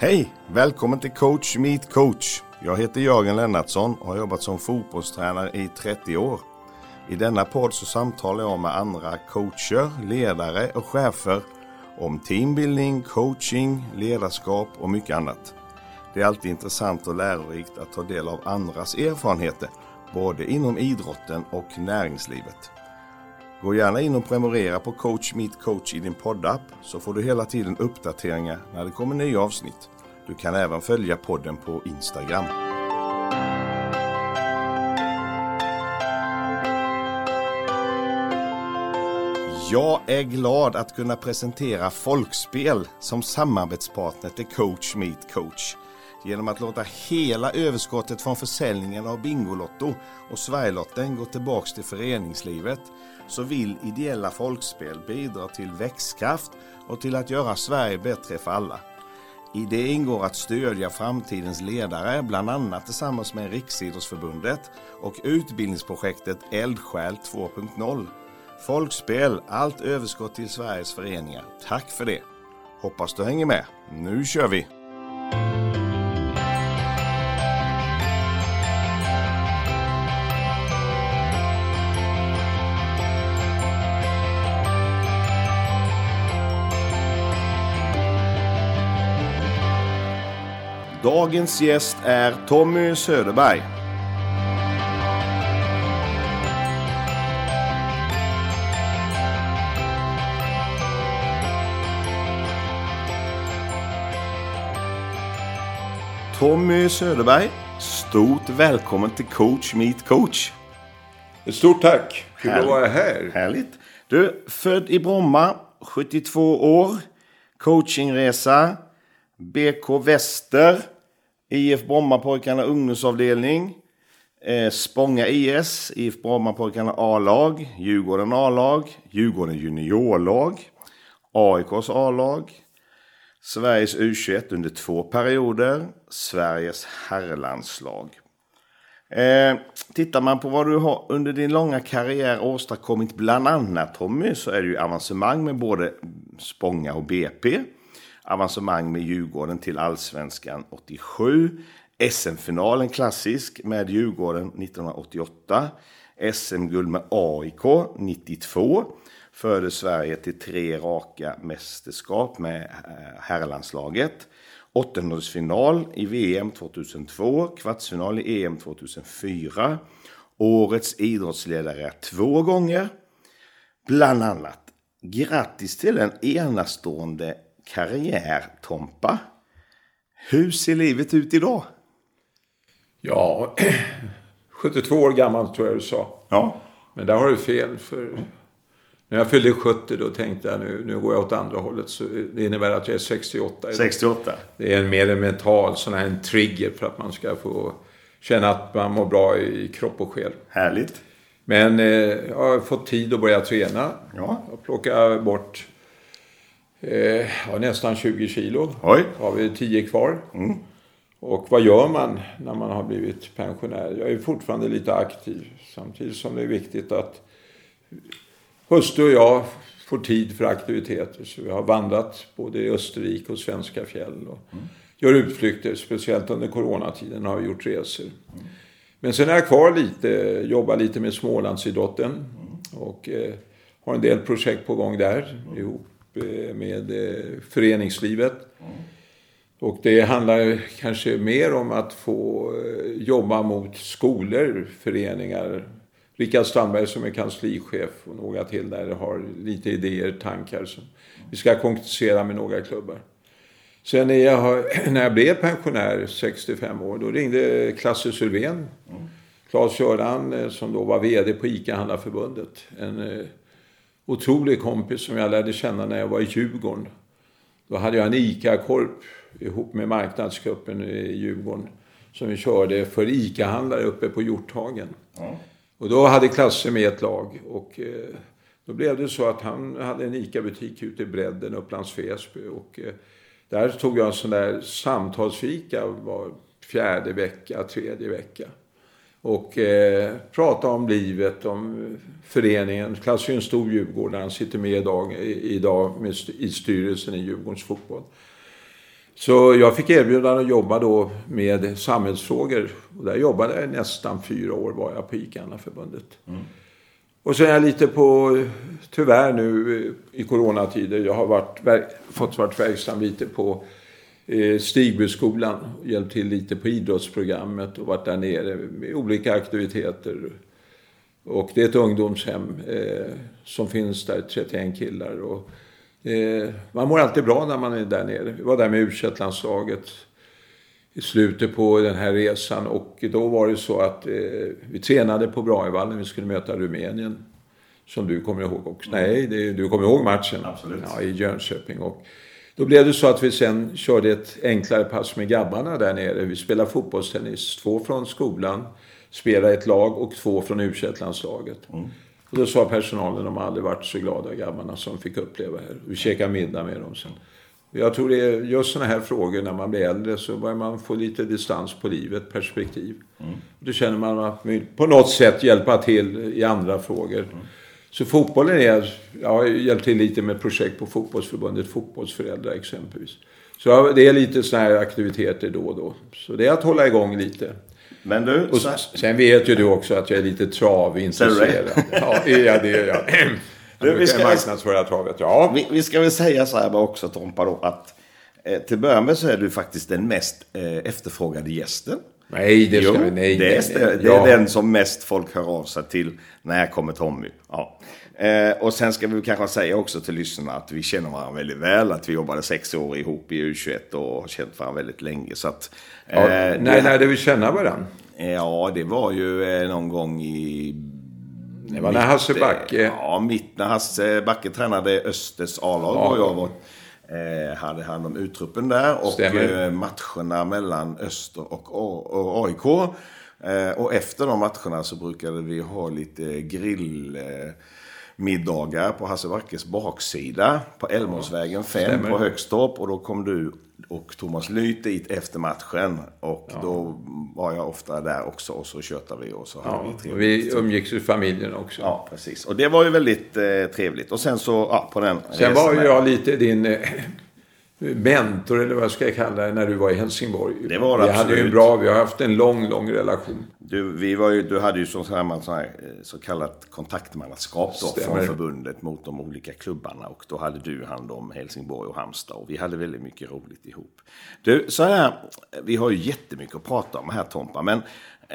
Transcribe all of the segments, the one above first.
Hej! Välkommen till Coach Meet Coach. Jag heter Jörgen Lennartsson och har jobbat som fotbollstränare i 30 år. I denna podd så samtalar jag med andra coacher, ledare och chefer om teambuilding, coaching, ledarskap och mycket annat. Det är alltid intressant och lärorikt att ta del av andras erfarenheter, både inom idrotten och näringslivet. Gå gärna in och prenumerera på Coach Meet Coach i din poddapp så får du hela tiden uppdateringar när det kommer nya avsnitt. Du kan även följa podden på Instagram. Jag är glad att kunna presentera Folkspel som samarbetspartner till Coach Meet Coach. Genom att låta hela överskottet från försäljningen av Bingolotto och Sverigelotten gå tillbaks till föreningslivet så vill ideella Folkspel bidra till växtkraft och till att göra Sverige bättre för alla. I det ingår att stödja framtidens ledare, bland annat tillsammans med Riksidrottsförbundet och utbildningsprojektet Eldsjäl 2.0. Folkspel, allt överskott till Sveriges föreningar. Tack för det. Hoppas du hänger med. Nu kör vi! Dagens gäst är Tommy Söderberg. Tommy Söderberg, stort välkommen till Coach Meet Coach. Ett stort tack, kul att vara här. Härligt. Du, född i Bromma, 72 år, coachingresa, BK Väster, IF Brommapojkarna ungdomsavdelning, Spånga IS, IF Brommapojkarna A-lag, Djurgården A-lag, Djurgården juniorlag, AIKs A-lag, Sveriges U21 under 2 perioder, Sveriges herrlandslag. Tittar man på vad du har under din långa karriär åstadkommit bland annat, Tommy, så är det ju avancemang med både Spånga och BP. Avancemang med Djurgården till Allsvenskan 87. SM-finalen klassisk med Djurgården 1988. SM-guld med AIK 92. Förde Sverige till 3 raka mästerskap med herrlandslaget. 8-final i VM 2002. Kvartsfinal i EM 2004. Årets idrottsledare 2 gånger. Bland annat. Grattis till en enastående karriär, Tompa. Hur ser livet ut idag? Ja, 72 år gammal tror jag du sa. Ja. Men där har du fel, för när jag fyllde 70 då tänkte jag nu går jag åt andra hållet, så det innebär att jag är 68 idag. 68. Det är mer en mental sån här en trigger för att man ska få känna att man mår bra i kropp och själ. Härligt. Men jag har fått tid att börja träna. Ja. Jag plockar bort nästan 20 kilo. Oj. Har vi 10 kvar. Mm. Och vad gör man när man har blivit pensionär? Jag är fortfarande lite aktiv. Samtidigt som det är viktigt att hustru och jag får tid för aktiviteter. Så vi har vandrat både i Österrike och svenska fjäll. Och gör utflykter. Speciellt under coronatiden har vi gjort resor. Mm. Men sen är jag kvar lite. Jobbar lite med Smålandsidrotten. Och har en del projekt på gång där. Ihop med föreningslivet. Och det handlar kanske mer om att få jobba mot skolor, föreningar. Rickard Strandberg som är kanslichef och några till där har lite idéer, tankar som vi ska konkretisera med några klubbar. Sen när jag blev pensionär 65 år, då ringde Klasse Sylvén, Claes-Göran som då var vd på ICA-handlarförbundet. En otrolig kompis som jag lärde känna när jag var i Djurgården. Då hade jag en ICA-korp ihop med marknadsgruppen i Djurgården som vi körde för ICA-handlare uppe på Hjorthagen. Mm. Och då hade Klasse med ett lag och då blev det så att han hade en ICA-butik ute i Bredden, Upplands Väsby, och där tog jag en sån där samtalsfika var 4:e vecka, 3:e vecka. Och prata om livet, om föreningen. Klasse är en stor Djurgård, han sitter med idag i styrelsen i Djurgårdens fotboll. Så jag fick erbjudande att jobba då med samhällsfrågor. Och där jobbade jag nästan 4 år var jag på ICA-förbundet. Och så är jag lite på, tyvärr nu i coronatider, jag har fått varit verksam lite på Stigbyskolan. Hjälpt till lite på idrottsprogrammet och varit där nere med olika aktiviteter. Och det är ett ungdomshem som finns där, 31 killar. Och, man mår alltid bra när man är där nere. Vi var där med U21-landslaget i slutet på den här resan. Och då var det så att vi tränade på Braivallen. Vi skulle möta Rumänien. Som du kommer ihåg också. Nej, du kommer ihåg matchen. Absolut. Ja, i Jönköping. Och då blev det så att vi sen körde ett enklare pass med grabbarna där nere. Vi spelade fotbollstennis. 2 från skolan. Spelade ett lag och 2 från U21-landslaget. Och då sa personalen, de har aldrig varit så glada grabbarna som fick uppleva här. Vi käkade middag med dem sen. Jag tror det är just såna här frågor när man blir äldre så börjar man få lite distans på livet, perspektiv. Då känner man att man på något sätt hjälpa till i andra frågor. Så fotbollen jag har hjälpt till lite med projekt på fotbollsförbundet, fotbollsföräldrar exempelvis. Så det är lite såna här aktiviteter då och då. Så det är att hålla igång lite. Men du, och sen vet ju du också att jag är lite travintresserad. Ja, det är jag. Vi ska marknadsföra travet. Ja. Vi ska väl säga så här också, Tompa, då, att till början med så är du faktiskt den mest efterfrågade gästen. Nej, det ska vi. Nej, det är den som mest folk hör av sig till när kommer Tommy. Ja. Och sen ska vi kanske säga också till lyssnarna att vi känner varandra väldigt väl. Att vi jobbade 6 år ihop i U21 och har känt varandra väldigt länge. Så att, när vi känner varandra? Ja, det var ju någon gång i... Det var när Hasse Backe... när Hasse Backe tränade Östers A-lag och jag hade hand om uttruppen där. Och matcherna mellan Öster och AIK. Och efter de matcherna så brukade vi ha lite grillmiddagar på Hasse Backes baksida på Älvmålsvägen 5 på Högstorp. Och då kom du och Thomas Lyth dit efter matchen. Och då var jag ofta där också och så tjötade vi och så hade vi trevligt. Vi umgicks i familjen också. Ja, precis. Och det var ju väldigt trevligt. Och sen så, på den sen var ju jag lite din mentor, eller vad ska jag kalla det, när du var i Helsingborg. Det var det absolut. Vi har haft en lång relation. Du hade ju så kallat kontaktmannaskap då, från förbundet mot de olika klubbarna. Och då hade du hand om Helsingborg och Halmstad. Och vi hade väldigt mycket roligt ihop. Du, så här, vi har ju jättemycket att prata om här, Tompa. Men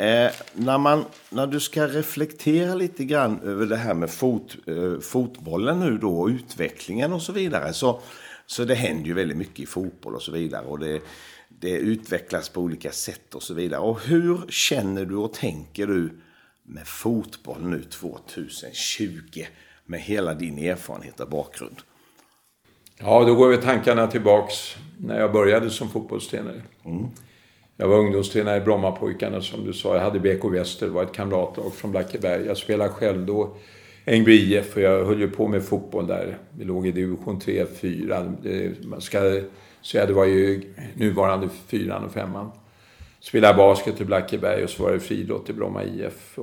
när du ska reflektera lite grann över det här med fotbollen nu då, och utvecklingen och så vidare, så det händer ju väldigt mycket i fotboll och så vidare, och det utvecklas på olika sätt och så vidare. Och hur känner du och tänker du med fotboll nu 2020 med hela din erfarenhet och bakgrund? Ja, då går vi tankarna tillbaks när jag började som fotbollstränare. Jag var ungdomstränare i Brommapojkarna, som du sa. Jag hade BK Väster, det var ett kamratlag från Blackeberg. Jag spelade själv då Ängby IF, för jag höll ju på med fotboll där. Vi låg i division 3-4. Man ska säga det var ju nuvarande 4 och 5. Spelade basket i Blackeberg och så var det friidrott i Bromma IF.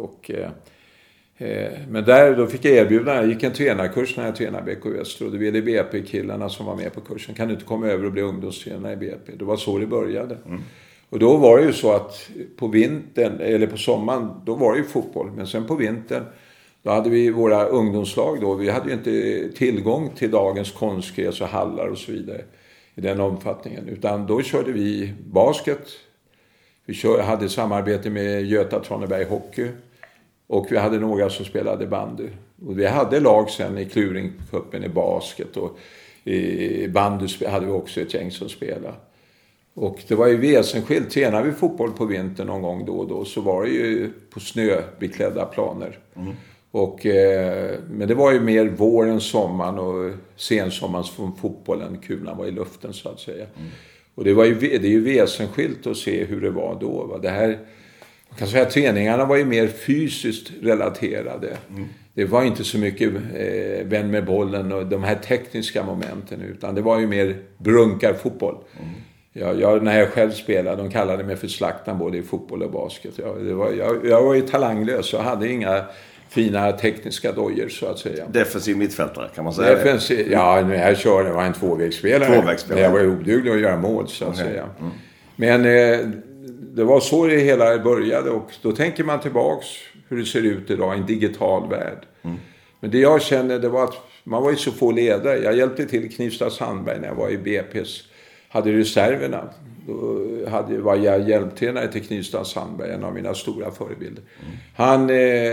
Men då fick jag erbjudande. Jag gick en tränarkurs när jag tränade BK Väster. Och det ville BP-killarna som var med på kursen. Kan du inte komma över och bli ungdomstränare i BP? Det var så det började. Och då var det ju så att på vintern, eller på sommaren, då var det ju fotboll. Men sen på vintern, då hade vi våra ungdomslag då. Vi hade ju inte tillgång till dagens konstgräs och hallar och så vidare i den omfattningen. Utan då körde vi basket. Vi hade samarbete med Göta Traneberg Hockey. Och vi hade några som spelade bandy. Och vi hade lag sen i Kluringcupen i basket. Och i bandy hade vi också ett gäng som spelade. Och det var ju väsensskilt. Tränade vi fotboll på vintern någon gång då och då, så var det ju på snöbeklädda planer. Men det var ju mer våren, sommaren och sensommaren från fotbollen. Kulan var i luften så att säga. Och det är ju väsensskilt att se hur det var då. Va? Det här, man kan säga att träningarna var ju mer fysiskt relaterade. Det var inte så mycket vän med bollen och de här tekniska momenten, utan det var ju mer brunkarfotboll. När jag själv spelade, de kallade mig för slaktan både i fotboll och basket. Jag var ju talanglös och hade inga fina tekniska dojor så att säga. Defensiv mittfältare kan man säga. Defensiv, ja, när jag körde var en tvåvägsspelare. Jag var oduglig att göra mål så att säga. Men det var så det hela började och då tänker man tillbaks hur det ser ut idag i en digital värld. Men det jag kände det var att man var ju så få ledare. Jag hjälpte till Knivsta Sandberg när jag var i BP's. Hade reserverna. Då var jag hjälptränare till Knivsta Sandberg, en av mina stora förebilder. Han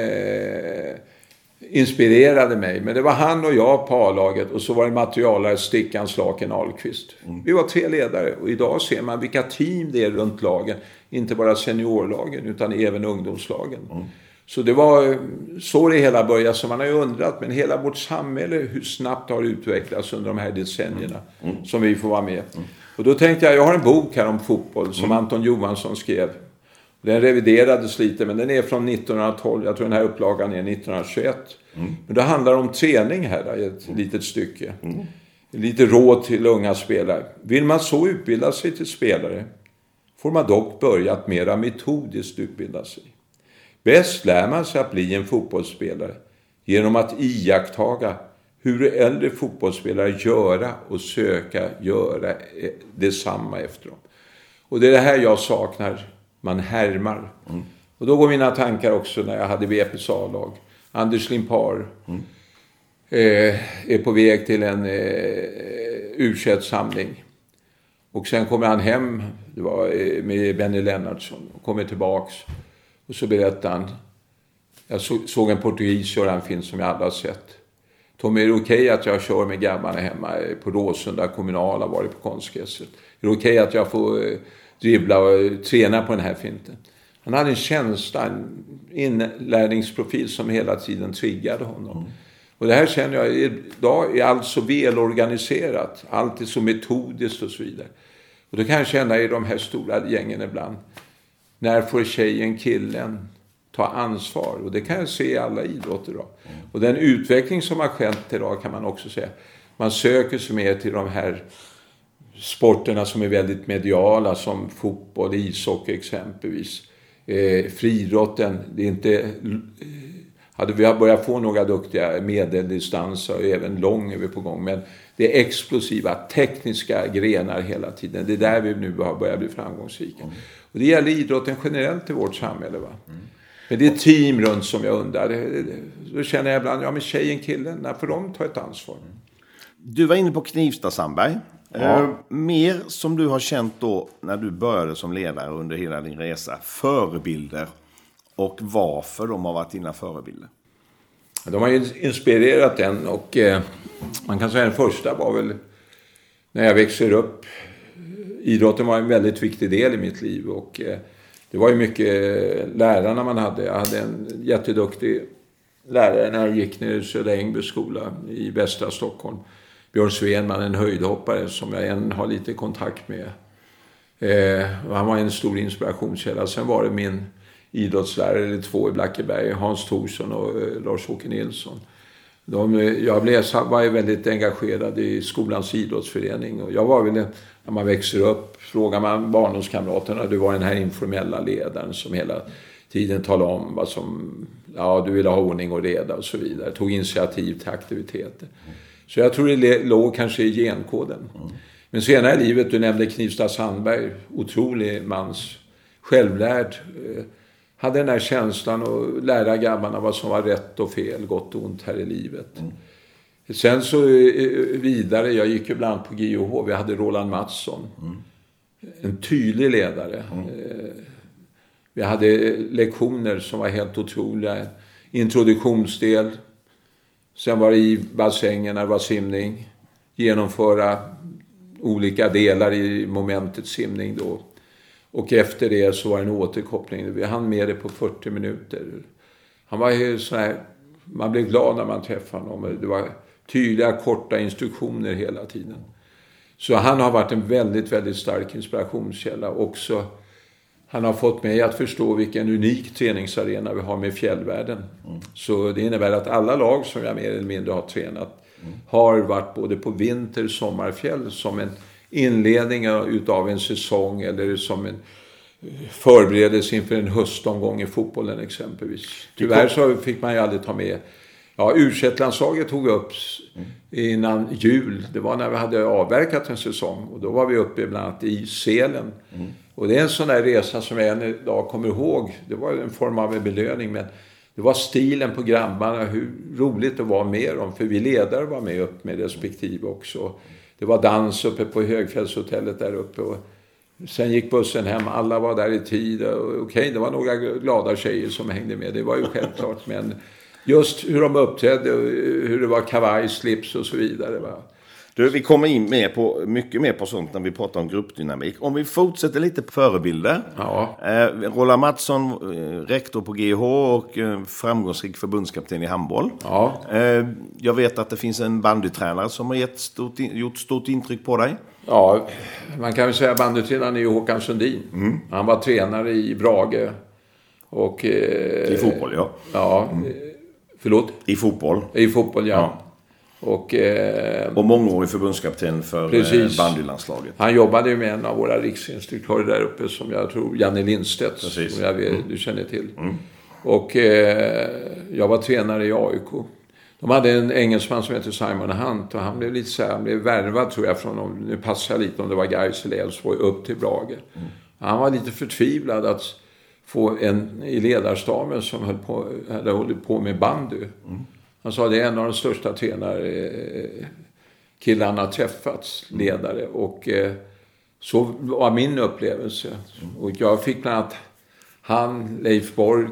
inspirerade mig. Men det var han och jag på A-laget. Och så var det materialare Stickan Slaken Ahlqvist. Vi var 3 ledare. Och idag ser man vilka team det är runt lagen. Inte bara seniorlagen utan även ungdomslagen. Så det var så det hela började. Så man har ju undrat. Men hela vårt samhälle hur snabbt har utvecklats under de här decennierna. Som vi får vara med. Och då tänkte jag har en bok här om fotboll som Anton Johansson skrev. Den reviderades lite men den är från 1912. Jag tror den här upplagan är 1921. Men det handlar om träning här i ett litet stycke. Lite råd till unga spelare. Vill man så utbilda sig till spelare får man dock börja att mera metodiskt utbilda sig. Bäst lär man sig att bli en fotbollsspelare genom att iakttaga hur äldre fotbollsspelare göra och söka göra detsamma efter dem. Och det är det här jag saknar. Man härmar. Och då går mina tankar också när jag hade VP's A-lag. Anders Limpar är på väg till en U21-samling. Och sen kommer han hem. Det var med Benny Lennartsson. Och kommer tillbaks. Och så berättar han. Jag såg en portugis köra en film som jag aldrig har sett. Tommy, är det okej att jag kör med grabbarna hemma på Råsunda kommunala, varit på konstgräset? Är det okej att jag får dribbla och träna på den här finten? Han hade en känsla, en inlärningsprofil som hela tiden triggade honom. Och det här känner jag, idag är allt så välorganiserat. Allt är så metodiskt och så vidare. Och då kan jag känna i de här stora gängen ibland. När får tjejen, killen ta ansvar? Och det kan jag se i alla idrotter idag. Och den utveckling som har skett idag kan man också säga. Man söker sig mer till de här sporterna som är väldigt mediala som fotboll, ishockey exempelvis. Friidrotten, det är inte... Hade vi börjat få några duktiga medeldistanser och även lång är vi på gång. Men det är explosiva, tekniska grenar hela tiden. Det är där vi nu börjar bli framgångsrika. Och det gäller idrotten generellt i vårt samhälle. Va? Men det är team runt som jag undrar. Då känner jag ibland, ja men tjejen, killen, när får de ta ett ansvar? Du var inne på Knivsta Sandberg. Mer som du har känt då när du började som ledare under hela din resa. Förebilder och varför de har varit dina förebilder? De har inspirerat en och man kan säga den första var väl när jag växer upp. Idrotten var en väldigt viktig del i mitt liv och det var ju mycket lärarna man hade. Jag hade en jätteduktig lärare när jag gick ner i Södra Ängby skola i västra Stockholm. Björn Svenman, en höjdhoppare som jag än har lite kontakt med. Han var en stor inspirationskälla. Sen var det min idrottslärare, eller 2 i Blackeberg, Hans Thorsson och Lars-Åke Nilsson. Jag var ju väldigt engagerad i skolans idrottsförening. Och jag var väl, när man växer upp, frågar man barndomskamraterna, du var den här informella ledaren som hela tiden talade om vad som, ja, du ville ha ordning och reda och så vidare. Tog initiativ till aktiviteter. Så jag tror det låg kanske i genkoden. Men senare i livet, du nämnde Knivsta Sandberg, otrolig mans, självlärd, hade den här känslan att lära grabbarna vad som var rätt och fel, gott och ont här i livet. Sen så vidare, jag gick ju bland annat på GOH, vi hade Roland Mattsson. En tydlig ledare. Vi hade lektioner som var helt otroliga. Introduktionsdel. Sen var det i bassängen när det var simning. Genomföra olika delar i momentet simning då. Och efter det så var det en återkoppling. Vi hann med det på 40 minuter. Han var ju så här, man blev glad när man träffade honom. Det var tydliga, korta instruktioner hela tiden. Så han har varit en väldigt, väldigt stark inspirationskälla. Också, han har fått mig att förstå vilken unik träningsarena vi har med fjällvärlden. Så det innebär att alla lag som jag mer eller mindre har tränat har varit både på vinter- och sommarfjäll som en inledning utav en säsong eller som förberedelse inför en höstomgång i fotbollen exempelvis. Tyvärr så fick man ju aldrig ta med. Ja, U21-landslaget tog upp innan jul. Det var när vi hade avverkat en säsong. Och då var vi uppe bland annat i Sälen. Och det är en sån där resa som jag än idag kommer ihåg. Det var en form av belöning, men det var stilen på grabbarna, hur roligt det var med dem. För vi ledare var med upp med respektive också. Det var dans uppe på Högfällshotellet där uppe. Och sen gick bussen hem, alla var där i tid. Okej, det var några glada tjejer som hängde med. Det var ju självklart, men just hur de uppträdde, hur det var kavaj, slips och så vidare. Va? Du, vi kommer in mycket mer på sånt när vi pratar om gruppdynamik. Om vi fortsätter lite på förebilder. Ja. Roland Mattsson, rektor på GH och framgångsrik förbundskapten i handboll. Ja. Jag vet att det finns en bandytränare som har gjort stort intryck på dig. Ja, man kan väl säga bandytränaren är ju Håkan Sundin. Han var tränare i Brage. Och, I fotboll, ja. Ja, förlåt? I fotboll. I fotboll, ja. Och mångårig förbundskapten för bandylandslaget. Han jobbade ju med en av våra riksinstruktörer där uppe som jag tror, Janne Lindstedt, som jag vet, du känner till. Och jag var tränare i AIK. De hade en engelsman som heter Simon Hunt och han blev lite så här, han blev värvad tror jag från, nu passar jag lite om det var Gais eller Elfsborg, upp till Brage. Han var lite förtvivlad att få en i ledarstaben som hade hållit på med bandy. Han sa det är en av de största tränarkillarna träffats, ledare. Och så var min upplevelse. Och jag fick bland annat Leif Borg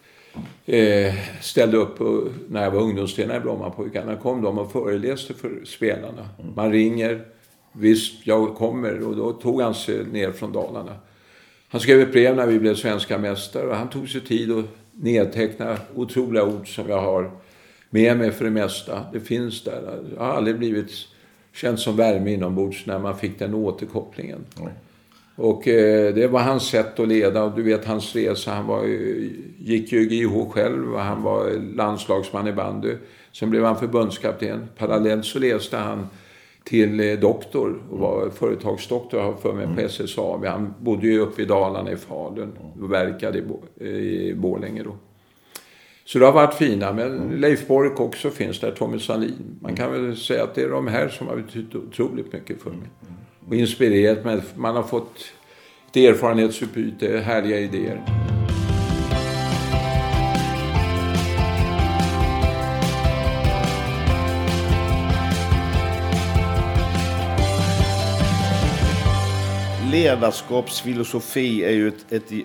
ställde upp när jag var ungdomstränare i Brommapojkarna. Kom de och föreläste för spelarna. Man ringer, visst jag kommer. Och då tog han sig ner från Dalarna. Han skrev ett brev när vi blev svenska mästare. Och han tog sig tid att nedteckna otroliga ord som jag har med mig för det mesta. Det finns där. Jag har aldrig känt som värme inombords när man fick den återkopplingen. Och det var hans sätt att leda. Och du vet hans resa. Gick ju i GH själv. Och han var landslagsman i bandy. Sen blev han förbundskapten. Parallellt så läste han till doktor. Och var företagsdoktor för mig på SSAB. Han bodde ju uppe i Dalarna i Falun. Och verkade i Borlänge då. Så det har varit fina, men Leif Borg också finns där, Tommy Salin. Man kan väl säga att det är de här som har betytt otroligt mycket för mig. Och inspirerat mig, man har fått ett erfarenhetsutbyte, härliga idéer. Ledarskapsfilosofi är ju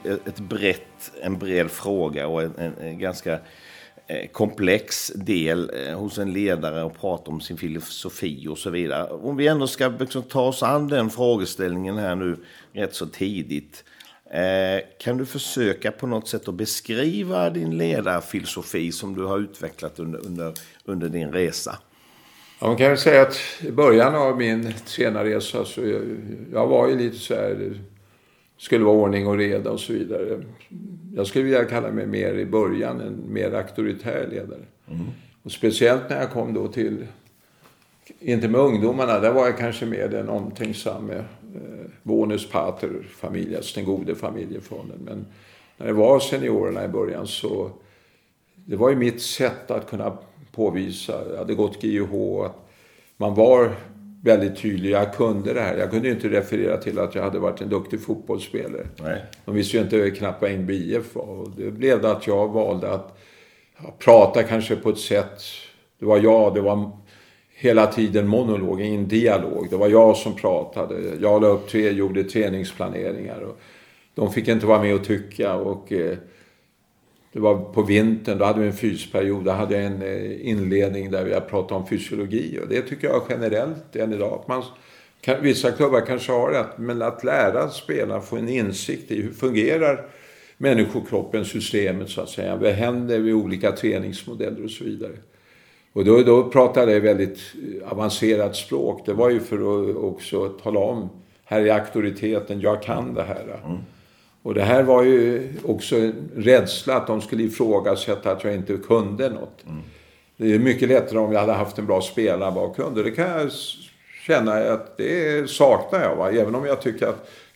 en bred fråga och en ganska komplex del hos en ledare att prata om sin filosofi och så vidare. Om vi ändå ska ta oss an den frågeställningen här nu rätt så tidigt. Kan du försöka på något sätt att beskriva din ledarfilosofi som du har utvecklat under din resa? Ja, man kan väl säga att i början av min tränarresa så jag var ju lite så här, det skulle vara ordning och reda och så vidare. Jag skulle vilja kalla mig mer i början en mer auktoritär ledare. Och speciellt när jag kom då till, inte med ungdomarna, där var jag kanske mer den omtänksamme bonus pater familjas, den gode familjefonden. Men när det var seniorerna i början så det var ju mitt sätt att kunna påvisa, jag hade gått GIH, att man var väldigt tydlig, jag kunde det här. Jag kunde ju inte referera till att jag hade varit en duktig fotbollsspelare. Nej. De visste ju inte knappt vad Ängby IF var. Och det blev det att jag valde att prata kanske på ett sätt, det var hela tiden monolog, en dialog. Det var jag som pratade, jag la upp gjorde träningsplaneringar och de fick inte vara med och tycka och det var på vintern, då hade vi en fysperiod, då hade jag en inledning där vi pratade om fysiologi och det tycker jag generellt än idag. Vissa klubbar kanske har det, men att lära spelarna få en insikt i hur fungerar människokroppen, systemet så att säga. Vad händer vid olika träningsmodeller och så vidare. Och då pratade jag väldigt avancerat språk. Det var ju för att också tala om, här är auktoriteten, jag kan det här. Och det här var ju också en rädsla att de skulle ifrågasätta att jag inte kunde något. Det är mycket lättare om jag hade haft en bra spelarbakgrund. Det kan jag känna att det saknar jag. Va? Även om jag tycker att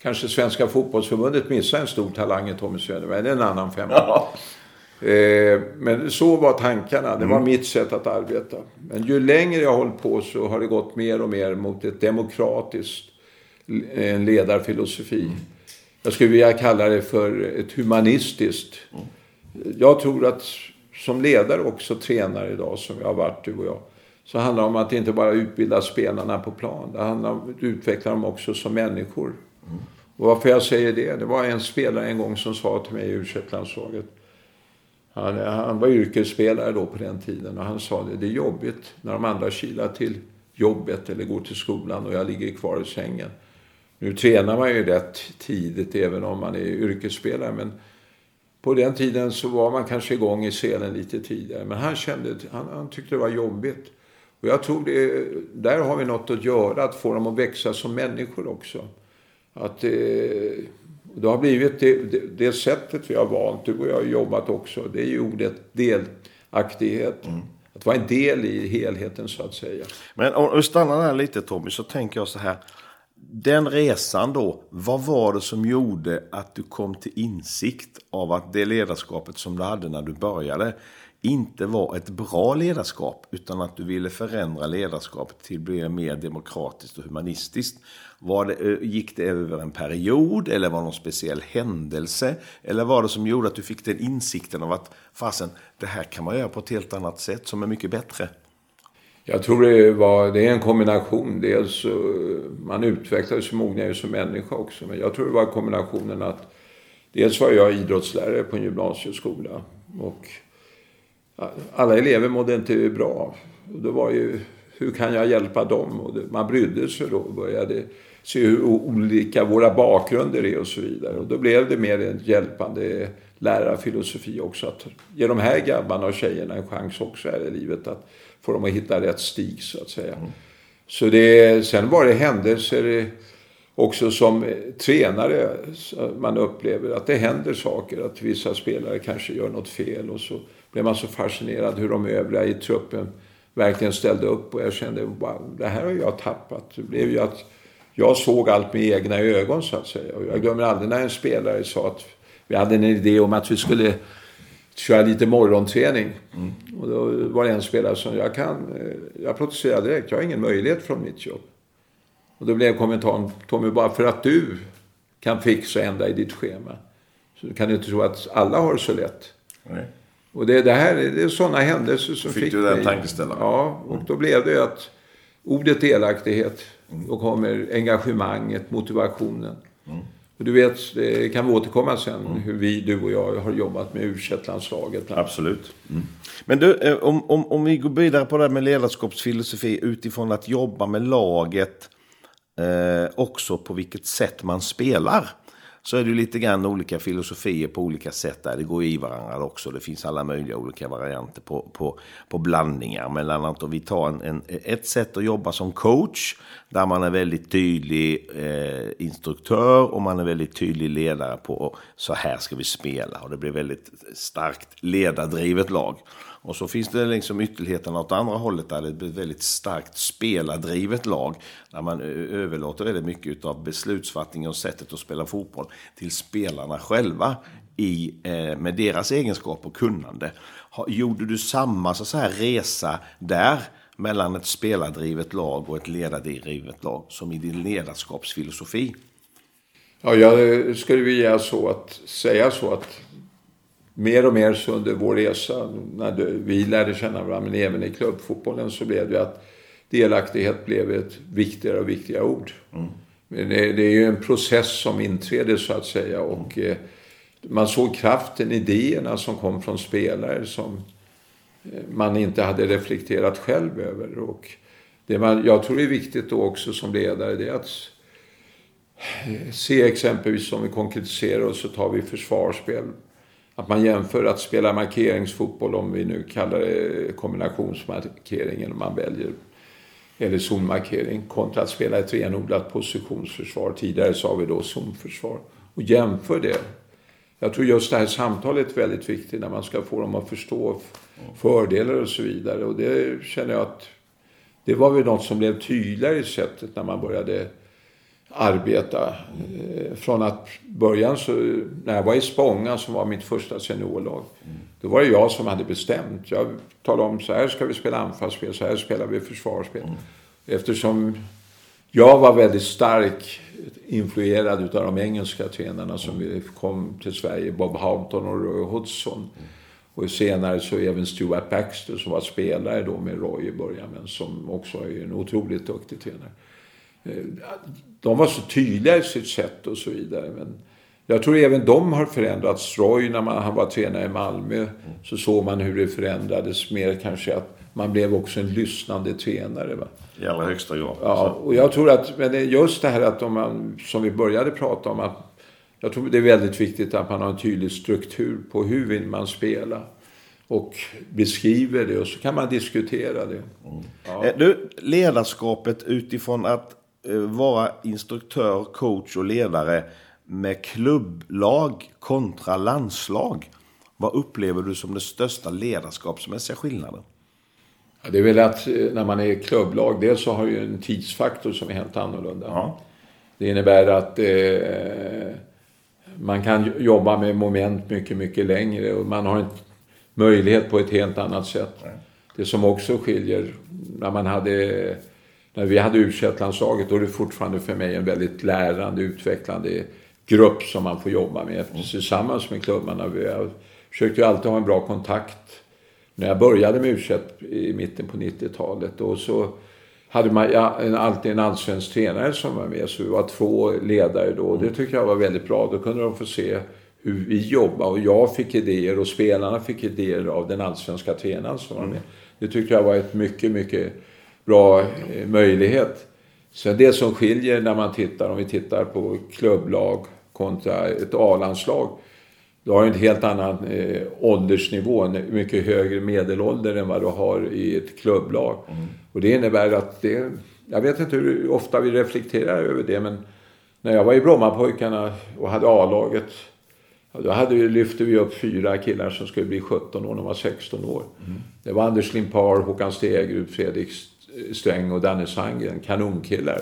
Kanske Svenska fotbollsförbundet missar en stor talang i Tommy Söderberg. Det är en annan femma. Ja. Men så var tankarna. Det var mitt sätt att arbeta. Men ju längre jag hållit på så har det gått mer och mer mot ett demokratiskt en ledarfilosofi. Jag skulle vilja kalla det för ett humanistiskt. Jag tror att som ledare också tränare idag, som jag har varit, du och jag, så handlar det om att inte bara utbilda spelarna på plan. Det handlar om att utveckla dem också som människor. Och varför jag säger det? Det var en spelare en gång som sa till mig i U21-landslaget. Han var yrkesspelare då på den tiden. Och han sa det är jobbigt när de andra kilar till jobbet eller går till skolan och jag ligger kvar i sängen. Nu tränar man ju rätt tidigt även om man är yrkesspelare. Men på den tiden så var man kanske igång i scenen lite tidigare. Men han tyckte det var jobbigt. Och jag tror där har vi något att göra. Att få dem att växa som människor också. Att det har blivit det sättet vi har valt. Du och jag har jobbat också. Det är ju ordet delaktighet. Att vara en del i helheten så att säga. Men om vi stannar där lite, Tommy, så tänker jag så här. Den resan då, vad var det som gjorde att du kom till insikt av att det ledarskapet som du hade när du började inte var ett bra ledarskap, utan att du ville förändra ledarskapet till att bli mer demokratiskt och humanistiskt? Gick det över en period, eller var det någon speciell händelse, eller var det som gjorde att du fick den insikten av att fasen, det här kan man göra på ett helt annat sätt som är mycket bättre? Jag tror det är en kombination. Dels man utvecklades som mognar som människa också. Men jag tror det var kombinationen att dels var jag idrottslärare på en gymnasieskola. Och alla elever mådde inte bra. Och det var ju, hur kan jag hjälpa dem? Och man brydde sig då och började se hur olika våra bakgrunder är och så vidare. Och då blev det mer en hjälpande lärarfilosofi också. Att ge de här grabbarna och tjejerna en chans också här i livet att få dem att hitta rätt stig så att säga. Så sen var det händelser också som tränare man upplever att det händer saker. Att vissa spelare kanske gör något fel och så blev man så fascinerad hur de övriga i truppen verkligen ställde upp. Och jag kände, wow, det här har jag tappat. Det blev ju att jag såg allt med egna ögon så att säga. Och jag glömmer aldrig när en spelare sa att vi hade en idé om att vi skulle köra lite morgonträning. Och då var det en spelare som jag protesterade direkt. Jag har ingen möjlighet från mitt jobb. Och då blev kommentaren, Tommy, bara för att du kan fixa och ändra i ditt schema. Så kan du inte tro att alla har det så lätt. Nej. Och det är sådana händelser som fick du den tankeställaren? Ja, och då blev det att ordet delaktighet, då kommer engagemanget, motivationen. Och du vet, det kan vi återkomma sen hur du och jag har jobbat med U21-landslaget. Absolut. Men du, om vi går vidare på det här med ledarskapsfilosofi utifrån att jobba med laget också på vilket sätt man spelar, så är det ju lite grann olika filosofier på olika sätt där. Det går i varandra också. Det finns alla möjliga olika varianter på blandningar. Mellan att vi tar ett sätt att jobba som coach där man är väldigt tydlig instruktör och man är väldigt tydlig ledare på så här ska vi spela. Och det blir väldigt starkt ledardrivet lag. Och så finns det liksom ytterligheterna åt andra hållet där det blir väldigt starkt spelardrivet lag. Där man överlåter väldigt mycket av beslutsfattning och sättet att spela fotboll till spelarna själva med deras egenskaper och kunnande. Gjorde du samma så här resa där mellan ett spelardrivet lag och ett ledardrivet lag som i din ledarskapsfilosofi? Ja, jag skulle vilja säga så att mer och mer så under vår resa, när vi lärde känna varandra, men även i klubbfotbollen, så blev det att delaktighet blev ett viktigare och viktigare ord. Men det är ju en process som inträder så att säga, och man såg kraften, idéerna som kom från spelare som man inte hade reflekterat själv över. Och jag tror det är viktigt då också som ledare, det är att se exempelvis som vi konkretiserar och så tar vi försvarsspel. Att man jämför att spela markeringsfotboll, om vi nu kallar det kombinationsmarkering eller man väljer, eller zonmarkering, kontra att spela ett renodlat positionsförsvar. Tidigare sa vi då zonförsvar. Och jämför det. Jag tror just det här samtalet är väldigt viktigt när man ska få dem att förstå fördelar och så vidare. Och det känner jag att det var väl något som blev tydligare i sättet när man började arbeta. Från att början så, när jag var i Spånga som var mitt första seniorlag, då var det jag som hade bestämt. Jag talade om så här ska vi spela anfallsspel, så här spelar vi försvarsspel. Eftersom jag var väldigt stark influerad av de engelska tränarna som kom till Sverige, Bob Houghton och Roy Hodgson. Och senare så även Stuart Baxter som var spelare då med Roy i början, men som också är en otroligt duktig tränare. De var så tydliga i sitt sätt och så vidare, men jag tror även de har förändrats. Roy, när han var tränare i Malmö, så såg man hur det förändrades mer, kanske att man blev också en lyssnande tränare, va? I allra högsta grad. Ja, och jag tror att, men det är just det här att som vi började prata om, att jag tror det är väldigt viktigt att man har en tydlig struktur på hur vill man spela och beskriver det, och så kan man diskutera det. Ja. Du, ledarskapet utifrån att vara instruktör, coach och ledare med klubblag kontra landslag. Vad upplever du som det största ledarskapsmässiga skillnaden? Ja, det är väl att när man är klubblag, dels så har ju en tidsfaktor som är helt annorlunda. Ja. Det innebär att man kan jobba med moment mycket, mycket längre, och man har en möjlighet på ett helt annat sätt. Nej. Det som också skiljer, när vi hade U21-landslaget, då är det fortfarande för mig en väldigt lärande, utvecklande grupp som man får jobba med tillsammans med klubbarna. Vi försökte ju alltid ha en bra kontakt. När jag började med U21 i mitten på 90-talet, och så hade man alltid en allsvensk tränare som var med, så vi var 2 ledare då. Det tycker jag var väldigt bra. Då kunde de få se hur vi jobbar, och jag fick idéer och spelarna fick idéer av den allsvenska tränaren som var med. Det tyckte jag var ett mycket, mycket bra möjlighet. Så det som skiljer när man om vi tittar på klubblag kontra ett A-landslag, då har du en helt annan åldersnivå, en mycket högre medelålder än vad du har i ett klubblag. Och det innebär att jag vet inte hur ofta vi reflekterar över det, men när jag var i Brommapojkarna och hade A-laget, då lyfte vi upp 4 killar som skulle bli 17 år, de var 16 år. Det var Anders Limpar, Håkan Stegrud, Fredrik Sträng och Danne Sandgren, kanonkillar.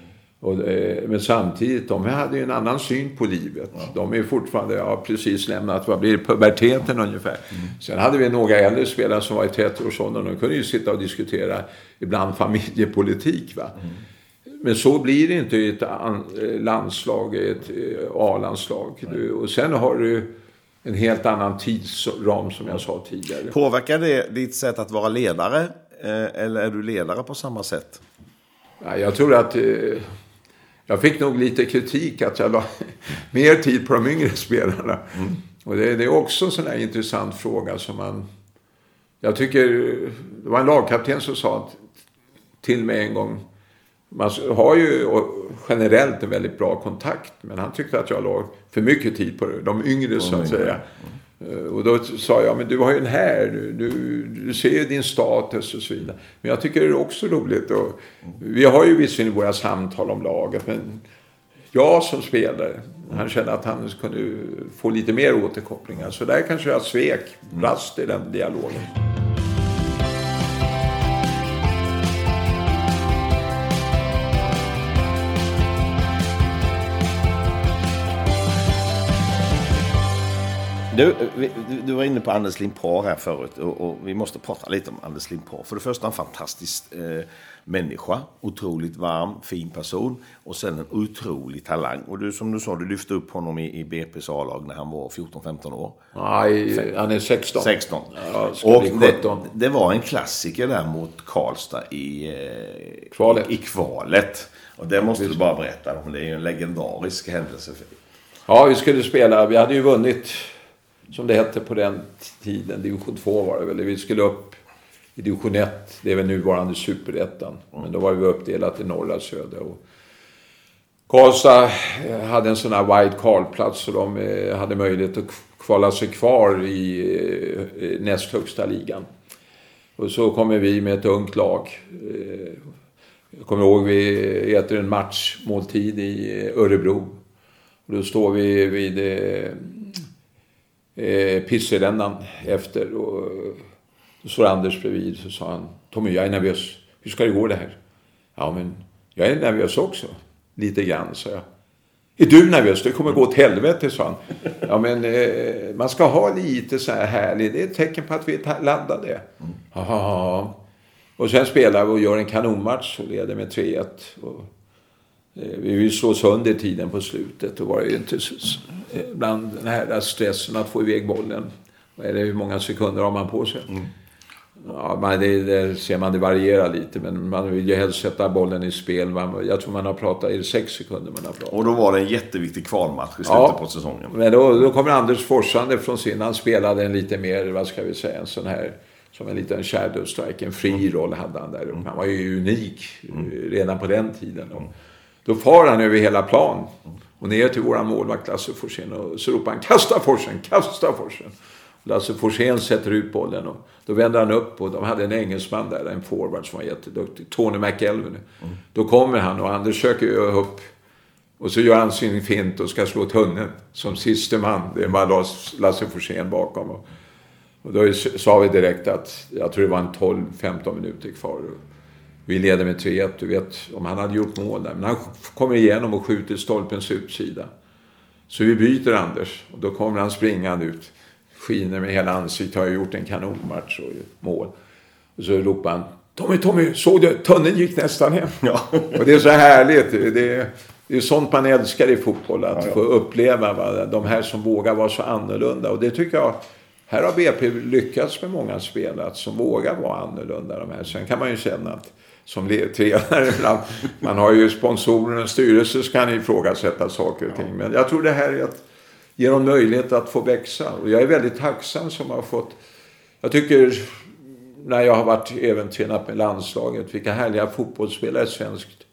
Men samtidigt, de hade ju en annan syn på livet. De är fortfarande, precis lämnat, vad blir puberteten ungefär. Sen hade vi några äldre spelare som var i 30-årsåldern, de kunde ju sitta och diskutera ibland familjepolitik, va. Men så blir det inte i ett landslag, ett A-landslag. Och sen har du en helt annan tidsram, som jag sa tidigare. Påverkar det ditt sätt att vara ledare, eller är du ledare på samma sätt? Ja, jag tror att jag fick nog lite kritik att jag la mer tid på de yngre spelarna. Och det är också en sån här intressant fråga som jag tycker, det var en lagkapten som sa till mig en gång, man har ju generellt en väldigt bra kontakt, men han tyckte att jag la för mycket tid på de yngre, så att säga. Och då sa jag, men du har ju den här, du ser ju din status och så vidare. Men jag tycker det är också roligt, och vi har ju visserligen våra samtal om laget, men jag som spelare, han kände att han kunde få lite mer återkopplingar. Så där kanske jag svek, brast i den dialogen. Du var inne på Anders Limpar här förut, och vi måste prata lite om Anders Limpar. För det första en fantastisk människa, otroligt varm, fin person, och sen en otrolig talang. Och du, som du sa, du lyfte upp honom i BP's A-lag när han var 14-15 år. Nej, han är 16. 16. Ja, och det var en klassiker där mot Karlstad i kvalet. Och det måste du bara berätta om. Det är ju en legendarisk händelse. Ja, vi skulle spela, vi hade ju vunnit, som det hette på den tiden, division 2 var det väl. Vi skulle upp i division 1, det är väl nuvarande superettan. Men då var vi uppdelat i norra och södra. Och Karlstad hade en sån här wide card-plats, så de hade möjlighet att kvala sig kvar i näst högsta ligan. Och så kommer vi med ett ungt lag. Jag kommer ihåg, vi äter en matchmåltid i Örebro. Och då står vi vid pisserännan efter, och då står Anders bredvid, så sa han, Tommy, jag är nervös. Hur ska det gå det här? Ja, men jag är nervös också. lite grann, så jag. Är du nervös? Det kommer gå åt helvete, sa han. Ja, men man ska ha lite så här härligt. Det är ett tecken på att vi är laddade. Jaha. Och sen spelar vi och gör en kanonmatch och leder med 3-1. Och vi vill slå sönder tiden på slutet. Och var det ju inte bland den här stressen att få iväg bollen. Eller hur många sekunder har man på sig? Ja, det ser man, det varierar lite, men man vill ju helst sätta bollen i spel. Jag tror man har pratat i 6 sekunder. Man har pratat. Och då var det en jätteviktig kvalmatch i slutet på säsongen. Men då kommer Anders Forsande från sin. Han spelade en lite mer, vad ska vi säga, en sån här, som en liten shadow strike. En fri roll hade han där. Han var ju unik redan på den tiden. Och då far han över hela plan och ner till våran målvakt Lasse Forsén, och så ropar han: kasta Forsen, kasta Forsen. Lasse Forsén sätter ut bollen och då vänder han upp, och de hade en engelsman där, en forward som var jätteduktig, Tony McElvin. Då kommer han och Anders söker ju upp och så gör han sin fint och ska slå tunneln som siste man. Det är bara Lasse Forsén bakom, och då sa vi direkt att jag tror det var en 12-15 minuter kvar. Vi leder med 3-1, du vet, om han hade gjort mål där. Men han kommer igenom och skjuter stolpens utsida. Så vi byter Anders, och då kommer han springande ut. Skiner med hela ansiktet, har gjort en kanonmatch och mål. Och så ropar han: Tommy, såg du? Tunneln gick nästan hem. Ja. Och det är så härligt. Det är sånt man älskar i fotboll, att få uppleva de här som vågar vara så annorlunda. Och det tycker jag, här har BP lyckats med många spelare som vågar vara annorlunda. De här. Sen kan man ju känna att som tränare ibland, man har ju sponsorer och styrelse, så kan ifrågasätta saker och ting. Men jag tror det här är att ge dem möjlighet att få växa. Och jag är väldigt tacksam som har fått. Jag tycker, när jag har varit även tränat med landslaget, vilka härliga fotbollsspelare svenskt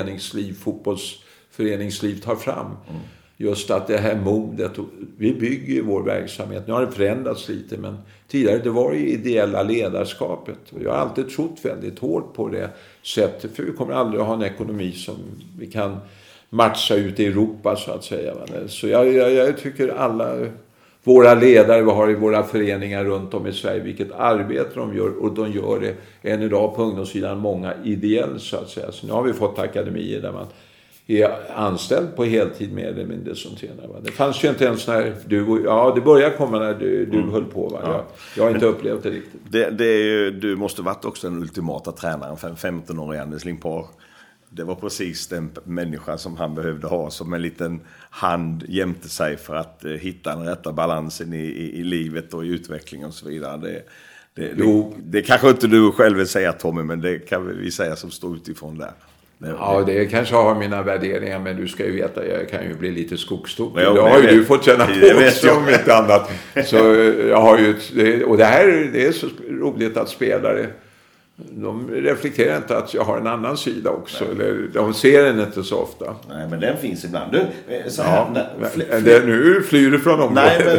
fotbollsföreningsliv tar fram. Just att det här modet, vi bygger ju vår verksamhet. Nu har det förändrats lite, men tidigare det var ju ideella ledarskapet. Och jag har alltid trott väldigt hårt på det sättet, för vi kommer aldrig att ha en ekonomi som vi kan matcha ut i Europa, så att säga. Så jag tycker alla våra ledare vi har i våra föreningar runt om i Sverige, vilket arbete de gör, och de gör det än idag på ungdomssidan många ideellt, så att säga. Så nu har vi fått akademier där man är anställd på heltid med eller mindre som tränare. Det fanns ju inte ens när det började komma när du höll på. Va? Jag har inte upplevt det riktigt. Det är ju, du måste varit också den ultimata tränaren för en 15-årig Anders Limpar. Det var precis den människan som han behövde ha som en liten hand jämte sig för att hitta den rätta balansen i livet och i utvecklingen och så vidare. Det kanske inte du själv vill säga, Tommy, men det kan vi säga som står utifrån där. Det kanske har mina värderingar, men du ska ju veta, jag kan ju bli lite skogstokig. Ja, det har ju du fått känna på också, om inte annat. Så jag har ju, och det är så roligt att spelare, de reflekterar inte att jag har en annan sida också. Eller, de ser den inte så ofta. Nej, men den finns ibland. Du, så här, nu flyr du från området. Nej,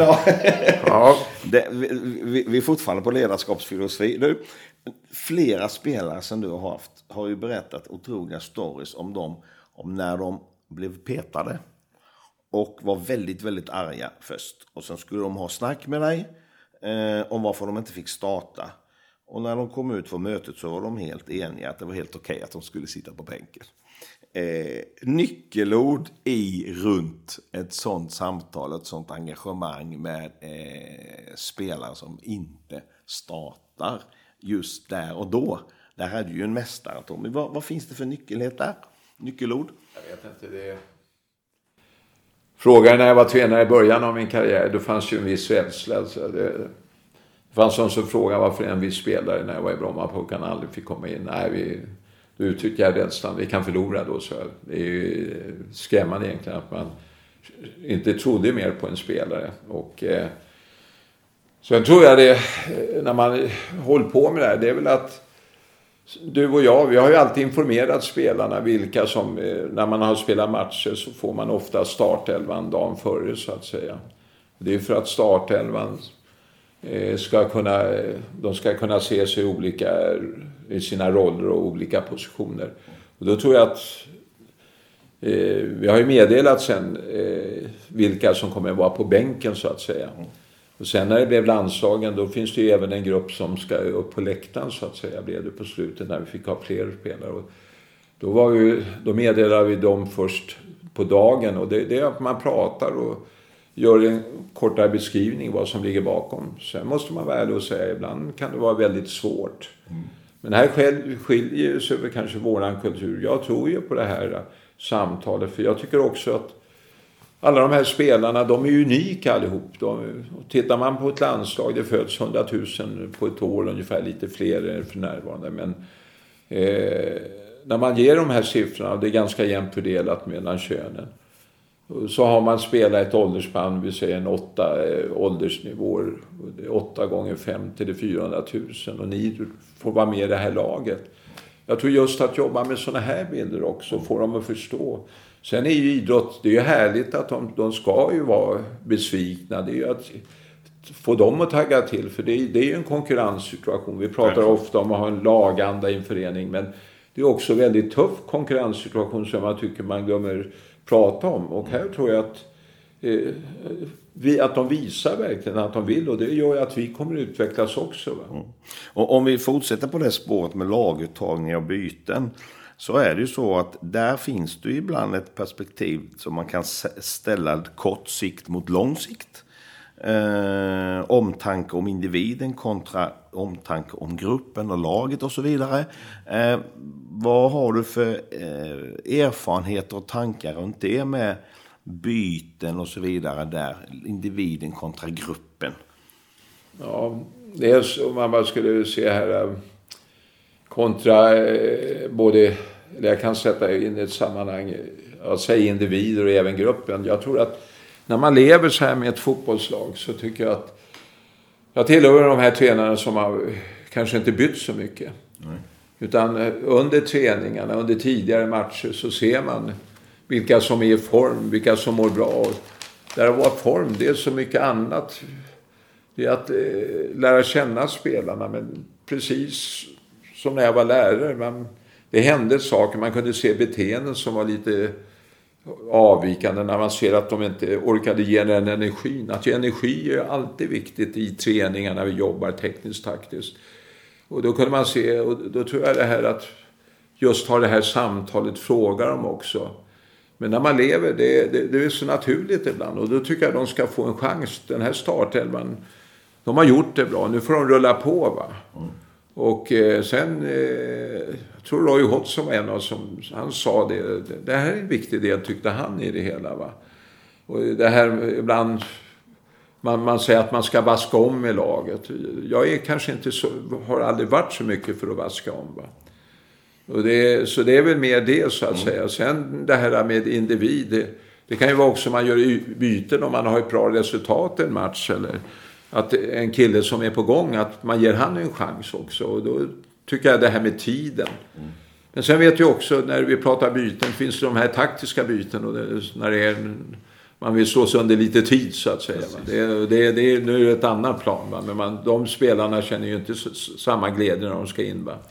men vi är fortfarande på ledarskapsfilosofi. Du, flera spelare som du har haft har ju berättat otroliga stories om dem, om när de blev petade och var väldigt, väldigt arga först. Och sen skulle de ha snack med dig om varför de inte fick starta. Och när de kom ut från mötet så var de helt eniga att det var helt okej att de skulle sitta på bänken. Nyckelord runt ett sånt samtal, ett sånt engagemang med spelare som inte startar just där och då. Där hade ju en mästare, Tommy. Vad finns det för nyckelhet där? Nyckelord? Jag vet inte det. Frågan när jag var tränare i början av min karriär, då fanns ju en viss rädsla. Alltså det fanns någon som frågade varför en viss spelare när jag var i Brommapojkarna kan aldrig fick komma in. Nej, då uttrycker jag rädslan. Vi kan förlora då. Så det är ju skrämmande egentligen att man inte trodde mer på en spelare. Och så jag tror det, när man håller på med det här, det är väl att du och jag, vi har ju alltid informerat spelarna vilka som, när man har spelat matcher så får man ofta startelvan dagen före, så att säga. Det är för att startelvan ska kunna se sig olika i sina roller och olika positioner. Och då tror jag att vi har ju meddelat sen vilka som kommer att vara på bänken, så att säga. Och sen när det blev landslagen, då finns det ju även en grupp som ska upp på läktaren, så att säga, blev det på slutet när vi fick ha fler spelare. Och Då meddelade vi dem först på dagen. Och det är att man pratar och gör en kortare beskrivning vad som ligger bakom. Sen måste man vara ärlig och säga, ibland kan det vara väldigt svårt. Men här skiljer sig över kanske våran kultur. Jag tror ju på det här samtalet, för jag tycker också att alla de här spelarna, de är unika allihop. Tittar man på ett landslag, det föds 100 000 på ett år, ungefär lite fler för närvarande. Men när man ger de här siffrorna, det är ganska jämnt fördelat mellan könen. Så har man spelat ett åldersspann, vi säger en 8 åldersnivåer. 8 gånger 50, det är 400 000. Och ni får vara med i det här laget. Jag tror just att jobba med såna här bilder också, får dem att förstå. Sen är ju idrott, det är ju härligt att de ska ju vara besvikna. Det är ju att få dem att tagga till, för det är ju en konkurrenssituation. Vi pratar ofta om att ha en laganda i en förening, men det är också en väldigt tuff konkurrenssituation som jag tycker man glömmer prata om. Och här tror jag att de visar verkligen att de vill, och det gör att vi kommer utvecklas också. Va? Och om vi fortsätter på det spåret med laguttagning och byten, så är det ju så att där finns det ibland ett perspektiv som man kan ställa kort sikt mot lång sikt. Omtanke om individen kontra omtanke om gruppen och laget och så vidare. Vad har du för erfarenheter och tankar runt det med byten och så vidare där, individen kontra gruppen? Ja, det är så man bara skulle se här kontra både, eller jag kan sätta in ett sammanhang, jag säger individer och även gruppen. Jag tror att när man lever så här med ett fotbollslag, så tycker jag att jag tillhör de här tränarna som har kanske inte bytt så mycket. Nej. Utan under träningarna, under tidigare matcher, så ser man vilka som är i form, vilka som mår bra. Där att vara form, det är så mycket annat. Det är att lära känna spelarna, men precis som när jag var lärare. Det hände saker, man kunde se beteenden som var lite avvikande när man ser att de inte orkade ge den energin. Att ge energi är alltid viktigt i träningarna när vi jobbar tekniskt, taktiskt. Och då kunde man se, och då tror jag det här att just ha det här samtalet frågar de också. Men när man lever, det är så naturligt ibland. Och då tycker jag de ska få en chans. Den här startelvan, de har gjort det bra. Nu får de rulla på, va. Och sen, jag tror Roy Hodgson var en av som han sa det här är en viktig del, tyckte han, i det hela, va. Och det här ibland man säger att man ska vaska om i laget. Jag är kanske inte så, har aldrig varit så mycket för att vaska om, va. Och så det är väl mer det, så att säga. Sen det här med individ, det kan ju vara också man gör byten om man har ett bra resultat i en match, eller att en kille som är på gång, att man ger han en chans också. Och då tycker jag det här med tiden. Men sen vet jag också, när vi pratar byten, finns det de här taktiska byten, och när det är man vill slå sig under lite tid, så att säga. Det är nu ett annat plan, va? Men de spelarna känner ju inte samma glädje när de ska in, va?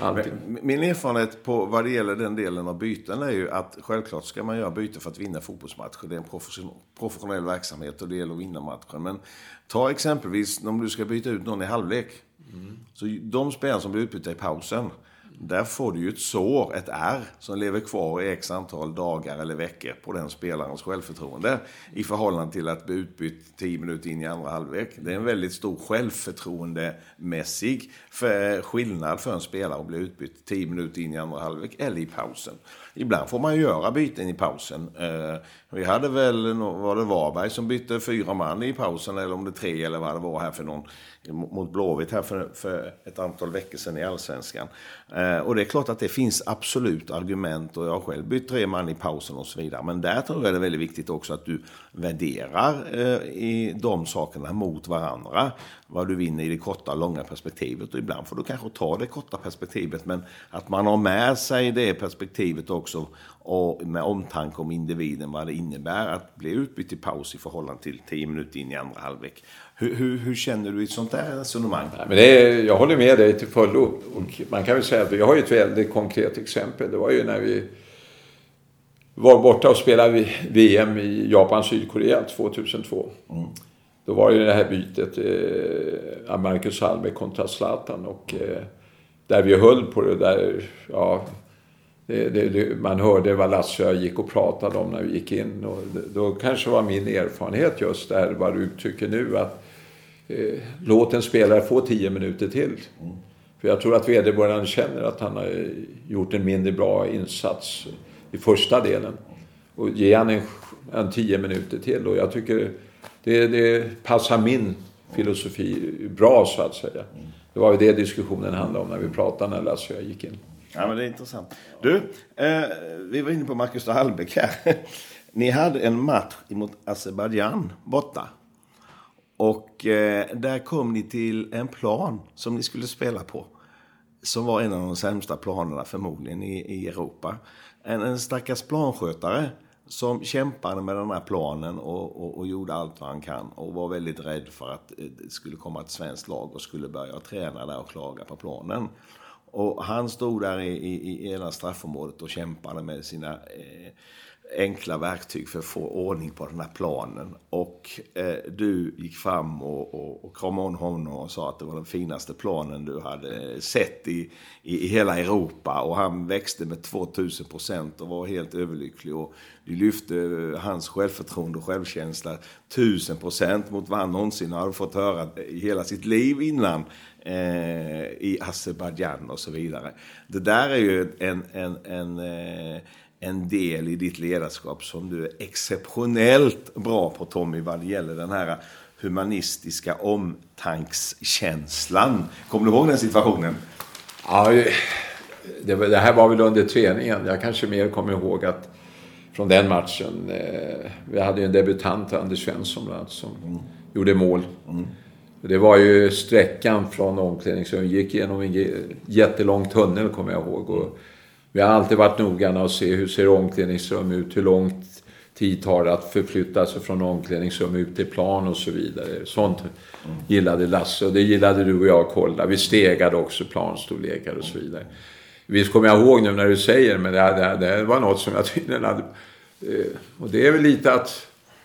Min erfarenhet på vad det gäller den delen av byten är ju att självklart ska man göra byten för att vinna fotbollsmatcher. Det är en professionell verksamhet och det gäller att vinna matchen. Men ta exempelvis om du ska byta ut någon i halvlek. Så de spelare som blir utbytta i pausen, där får du ju ett sår, ett ärr som lever kvar i x antal dagar eller veckor på den spelarens självförtroende i förhållande till att bli utbytt 10 minuter in i andra halvlek. Det är en väldigt stor självförtroendemässig skillnad för en spelare att bli utbytt 10 minuter in i andra halvlek eller i pausen. Ibland får man ju göra byten i pausen. Vi hade väl, var det Varberg som bytte 4 man i pausen, eller om det 3 eller vad det var här för någon mot Blåvitt här för ett antal veckor sedan i Allsvenskan. Och det är klart att det finns absolut argument, och jag har själv bytt 3 man i pausen och så vidare. Men där tror jag det är väldigt viktigt också att du värderar i de sakerna mot varandra. Vad du vinner i det korta och långa perspektivet. Och ibland får du kanske ta det korta perspektivet, men att man har med sig det perspektivet också, och med omtanke om individen, vad det innebär att bli utbytt i paus i förhållande till 10 minuter in i andra halvlek. Hur känner du i ett sånt där resonemang? Men jag håller med dig till fullo. Och man kan väl säga att vi har ju ett väldigt konkret exempel. Det var ju när vi var borta och spelade VM i Japan-Sydkorea 2002. Då var det här bytet Marcus Hallberg kontra Zlatan, och där vi höll på det där, ja, Man hörde vad Lasse och jag gick och pratade om när vi gick in. Och då kanske var min erfarenhet just där vad du uttrycker nu. Att låt en spelare få 10 minuter till. För jag tror att vederbörande känner att han har gjort en mindre bra insats i första delen. Och ge han en 10 minuter till. Och jag tycker det passar min filosofi bra så att säga. Det var ju det diskussionen handlade om när vi pratade när Lasse och jag gick in. Ja, men det är intressant. Du, vi var inne på Marcus Hallbäck här. Ni hade en match mot Azerbaijan borta. Och där kom ni till en plan som ni skulle spela på. Som var en av de sämsta planerna förmodligen i Europa. En stackars planskötare som kämpade med den här planen och gjorde allt vad han kan. Och var väldigt rädd för att det skulle komma ett svenskt lag och skulle börja träna där och klaga på planen. Och han stod där i ena straffområdet och kämpade med sina enkla verktyg för att få ordning på den här planen. Och du gick fram och kramade om honom och sa att det var den finaste planen du hade sett i hela Europa. Och han växte med 2000% och var helt överlycklig. Och du lyfte hans självförtroende och självkänsla 1000% mot vad han någonsin hade fått höra i hela sitt liv innan i Azerbaijan och så vidare. Det där är ju en del i ditt ledarskap som du är exceptionellt bra på, Tommy, vad det gäller den här humanistiska omtankskänslan. Kommer du ihåg den situationen? Ja, det här var väl under träningen. Jag kanske mer kommer ihåg att från den matchen, vi hade ju en debutant, Anders Svensson bland annat, som gjorde mål. Det var ju sträckan från omklädningsrummet, gick genom en jättelång tunnel kommer jag ihåg. Och vi har alltid varit noggranna att se hur ser omklädningsrum ut, hur lång tid tar det att förflytta sig från omklädningsrum ut till plan och så vidare. Sånt gillade Lasse och det gillade du och jag att kolla. Vi stegade också planstorlekar och så vidare. Visst kommer jag ihåg nu när du säger, men det var något som jag tydligen hade. Och det är väl lite att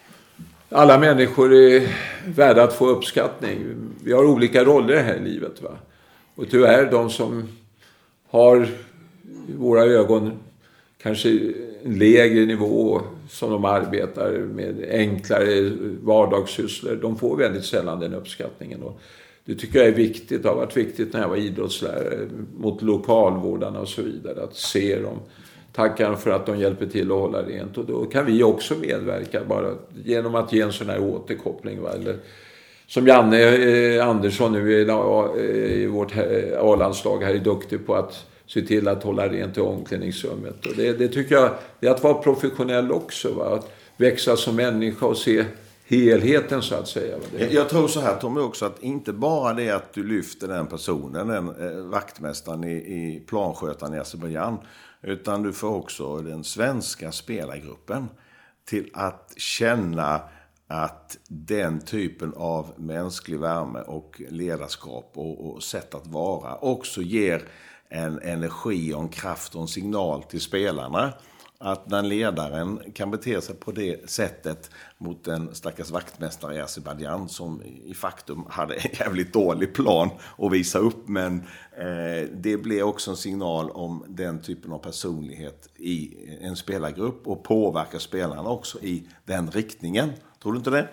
alla människor är värda att få uppskattning. Vi har olika roller här i livet, va? Och tyvärr de som har i våra ögon kanske en lägre nivå som de arbetar med, enklare vardagssysslor, de får väldigt sällan den uppskattningen. Och det tycker jag är viktigt. Det har varit viktigt när jag var idrottslärare mot lokalvårdarna och så vidare, att se dem, tacka för att de hjälper till att hålla rent. Och då kan vi också medverka bara genom att ge en sån här återkoppling. Va? Eller, som Janne Andersson nu i vårt A-landslag här är duktig på att se till att hålla rent i omklädningsrummet. Och det tycker jag, det är att vara professionell också. Va? Att växa som människa och se helheten så att säga. Jag tror så här, Tommy, också att inte bara det att du lyfter den personen, den vaktmästaren i planskötaren i Azerbaijan, utan du får också den svenska spelargruppen till att känna att den typen av mänsklig värme och ledarskap och sätt att vara också ger en energi och en kraft och en signal till spelarna. Att när ledaren kan bete sig på det sättet mot en stackars vaktmästare i Azerbaijan som i faktum hade en jävligt dålig plan att visa upp, men det blev också en signal om den typen av personlighet i en spelargrupp och påverkar spelarna också i den riktningen. Tror du inte det?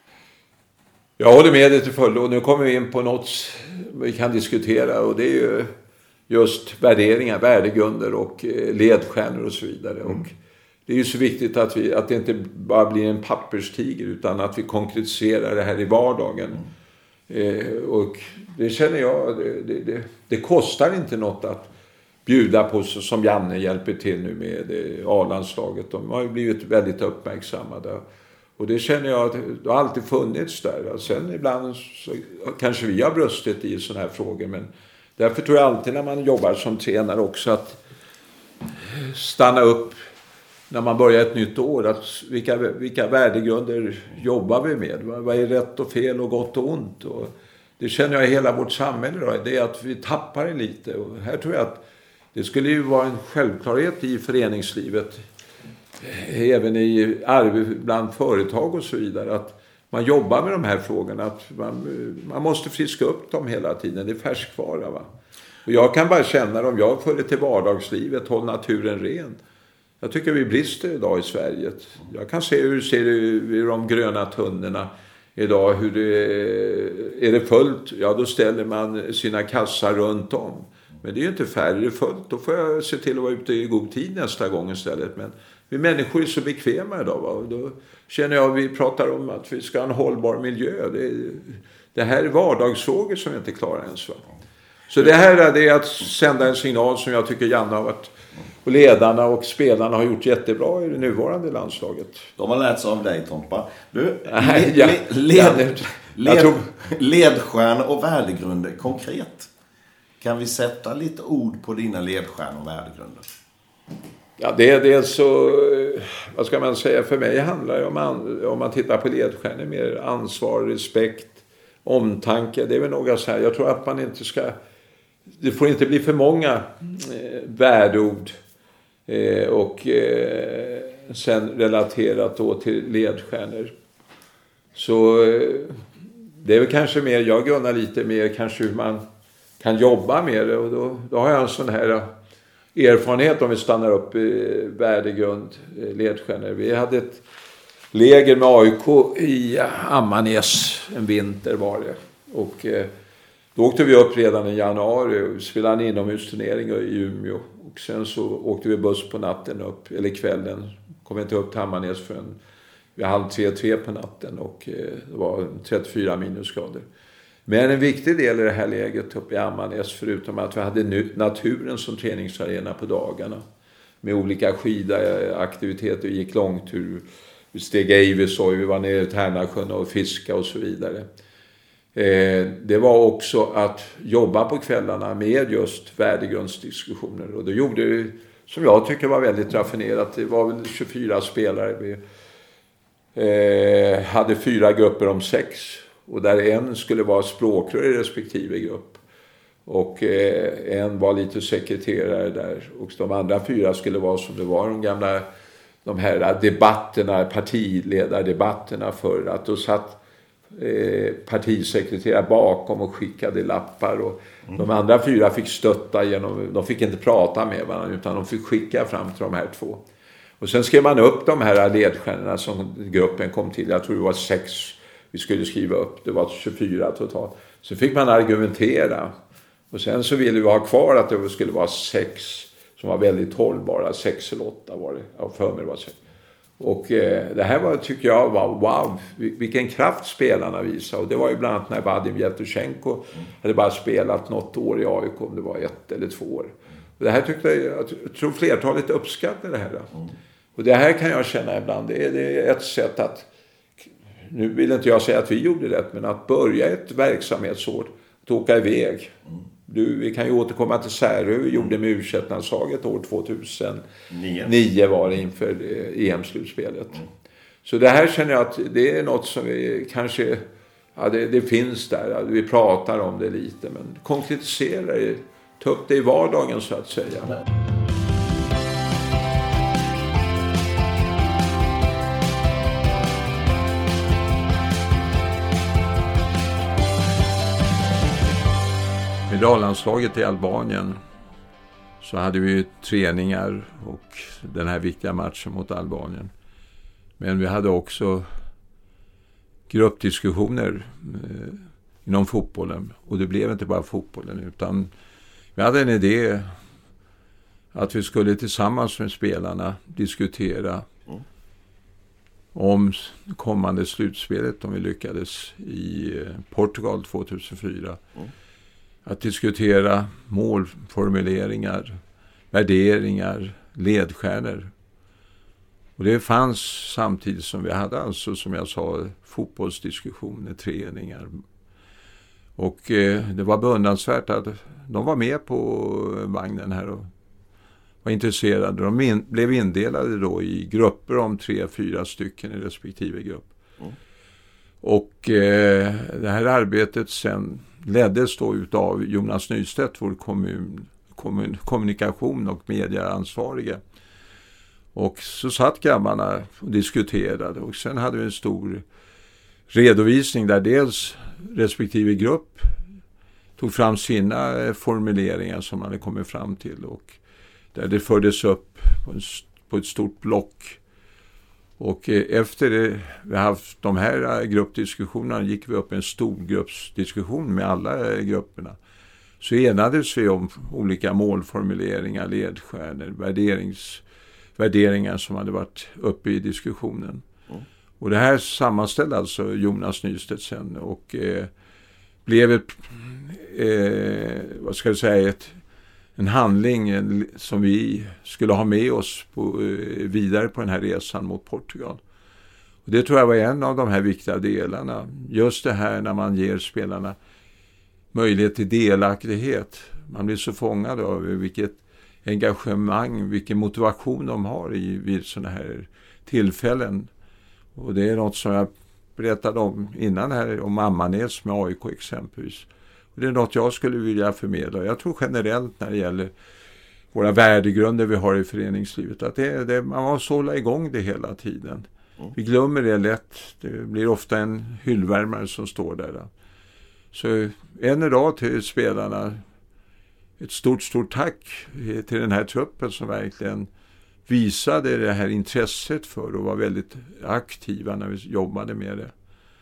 Jag håller med dig till fullo, och nu kommer vi in på något vi kan diskutera, och det är ju just värderingar, värdegrunder och ledstjärnor och så vidare. Och det är ju så viktigt att det inte bara blir en papperstiger, utan att vi konkretiserar det här i vardagen. Och det känner jag, det kostar inte något att bjuda på, som Janne hjälper till nu med A-landslaget. De har ju blivit väldigt uppmärksammade. Och det känner jag att det har alltid funnits där. Sen ibland så kanske vi har brustit i sådana här frågor, men därför tror jag alltid när man jobbar som tränare också att stanna upp när man börjar ett nytt år. Att vilka värdegrunder jobbar vi med? Vad är rätt och fel och gott och ont? Och det känner jag i hela vårt samhälle då, det är att vi tappar det lite. Och här tror jag att det skulle ju vara en självklarhet i föreningslivet, även bland företag och så vidare, att man jobbar med de här frågorna, att man måste friska upp dem hela tiden. Det är färskvara, va? Och jag kan bara känna, om jag följer till vardagslivet, håll naturen ren. Jag tycker vi brister idag i Sverige. Jag kan se hur det ser i de gröna tunnorna idag. Hur är det fullt? Ja, då ställer man sina kassar runt om. Men det är ju inte färre fullt. Då får jag se till att vara ute i god tid nästa gång istället. Men vi människor är så bekväma idag. Va? Då känner jag att vi pratar om att vi ska ha en hållbar miljö. Det här är vardagsfrågor som vi inte klarar ens. Va? Så det här är att sända en signal som jag tycker Janne har varit, och ledarna och spelarna har gjort jättebra i det nuvarande landslaget. De har lärt sig av dig, Tompa. Ledstjärnor och värdegrunder konkret. Kan vi sätta lite ord på dina ledstjärnor och värdegrunder? Ja, det är så, vad ska man säga, för mig handlar det om man tittar på ledstjärnor mer ansvar, respekt, omtanke. Det är väl några så här, jag tror att man inte ska, det får inte bli för många värdeord och sen relaterat då till ledstjärnor. Så det är väl kanske mer, jag grunnar lite mer kanske hur man kan jobba med det, och då har jag en sån här erfarenhet om vi stannar upp i värdegrund, ledstjärnor. Vi hade ett läger med AIK i Ammarnäs en vinter var det, och då åkte vi upp redan i januari och spelade en inomhusturnering i Umeå, och sen så åkte vi buss på natten upp, eller kvällen, kom inte upp till Ammarnäs förrän vid 2:30 på natten, och det var 34 minusgrader. Men en viktig del i det här läget uppe i Ammarnäs, förutom att vi hade naturen som träningsarena på dagarna med olika skidaktiviteter, vi gick långtur, vi steg Eivisoj, vi var nere i Tärnasjön och fiska och så vidare. Det var också att jobba på kvällarna med just värdegrundsdiskussioner, och det gjorde det, som jag tycker var väldigt raffinerat. Det var väl 24 spelare, vi hade 4 grupper om 6, och där en skulle vara språkrör i respektive grupp, och en var lite sekreterare där, och de andra 4 skulle vara som det var de här debatterna, partiledardebatterna, för att då satt partisekreterare bakom och skickade lappar, och de andra 4 fick stötta de fick inte prata med varandra utan de fick skicka fram till de här 2. Och sen skrev man upp de här ledstjärnorna som gruppen kom till. Jag tror det var 6 vi skulle skriva upp. Det var 24 totalt. Så fick man argumentera. Och sen så ville vi ha kvar att det skulle vara 6 som var väldigt hållbara. 6 eller 8 var det. Jag för mig det var 6. Och det här tycker jag var wow. Vilken kraft spelarna visade. Och det var ju bland annat när Vadim Yevtushenko hade bara spelat något år i AIK. Om det var 1 eller 2 år. Och det här jag tror flertalet uppskattar det här. Och det här kan jag känna ibland. Det är ett sätt att, nu vill inte jag säga att vi gjorde rätt, men att börja ett verksamhetsår, att åka iväg. Vi kan ju återkomma till Särö, vi gjorde med U21-landslaget år 2009 var det inför EM-slutspelet. Så det här känner jag att det är något som vi kanske, ja, det finns där, vi pratar om det lite, men konkretisera det, ta upp det i vardagen så att säga. Med A-landslaget i Albanien så hade vi träningar och den här viktiga matchen mot Albanien. Men vi hade också gruppdiskussioner inom fotbollen. Och det blev inte bara fotbollen, utan vi hade en idé att vi skulle tillsammans med spelarna diskutera om kommande slutspelet, om vi lyckades i Portugal 2004. Att diskutera målformuleringar, värderingar, ledstjärnor. Och det fanns samtidigt som vi hade, alltså som jag sa, fotbollsdiskussioner, träningar. Och det var beundransvärt att de var med på vagnen här och var intresserade. De blev indelade då i grupper om 3-4 stycken i respektive grupp. Och det här arbetet sen leddes då utav Jonas Nystedt, vår kommunikation och medieansvariga. Och så satt grabbarna och diskuterade, och sen hade vi en stor redovisning där dels respektive grupp tog fram sina formuleringar som man hade kommit fram till, och där det fördes upp på ett stort block. Och efter det, vi har haft de här gruppdiskussionerna, gick vi upp en stor gruppsdiskussion med alla grupperna. Så enades vi om olika målformuleringar, ledstjärnor, värderingar som hade varit uppe i diskussionen. Och det här sammanställde alltså Jonas Nystedt sen, och blev en handling som vi skulle ha med oss vidare på den här resan mot Portugal. Och det tror jag var en av de här viktiga delarna. Just det här när man ger spelarna möjlighet till delaktighet. Man blir så fångad av vilket engagemang, vilken motivation de har vid sådana här tillfällen. Och det är något som jag berättade om innan här, om Ammarnäs med AIK exempelvis. Och det är något jag skulle vilja förmedla. Jag tror generellt när det gäller våra värdegrunder vi har i föreningslivet, att man måste hålla igång det hela tiden. Vi glömmer det lätt. Det blir ofta en hyllvärmare som står där. Så än idag till spelarna, ett stort tack till den här truppen som verkligen visade det här intresset för och var väldigt aktiva när vi jobbade med det.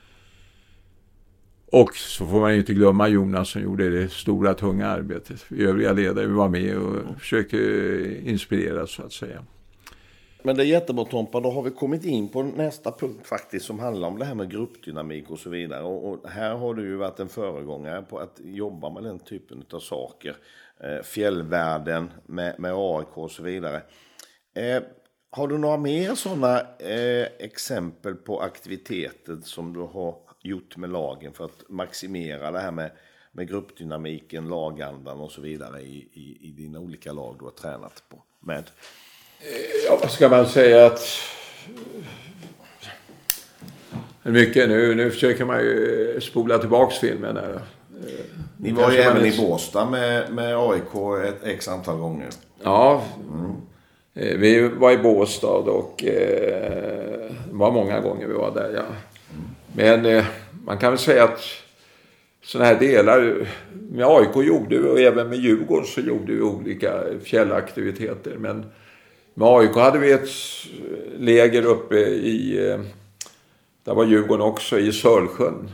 Och så får man ju inte glömma Jonas som gjorde det stora tunga arbetet. Vi övriga ledare vi var med och försökte inspirera så att säga. Men det är jättebra, Tompa, då har vi kommit in på nästa punkt faktiskt som handlar om det här med gruppdynamik och så vidare. Och här har du ju varit en föregångare på att jobba med den typen av saker. Fjällvärlden med AIK och så vidare. Har du några mer sådana exempel på aktiviteter som du har gjort med lagen för att maximera det här med gruppdynamiken, lagandan och så vidare i dina olika lag du har tränat på med? Ja, vad ska man säga att mycket nu försöker man ju spola tillbaks filmen här. Ni var ju även i Båstad med AIK ett x antal gånger. Ja, vi var i Båstad och det var många gånger vi var där, ja. Men man kan väl säga att sådana här delar med AIK gjorde vi, och även med Djurgården så gjorde vi olika fjällaktiviteter. Men med AIK hade vi ett läger uppe där var Djurgården också, i Sörsjön.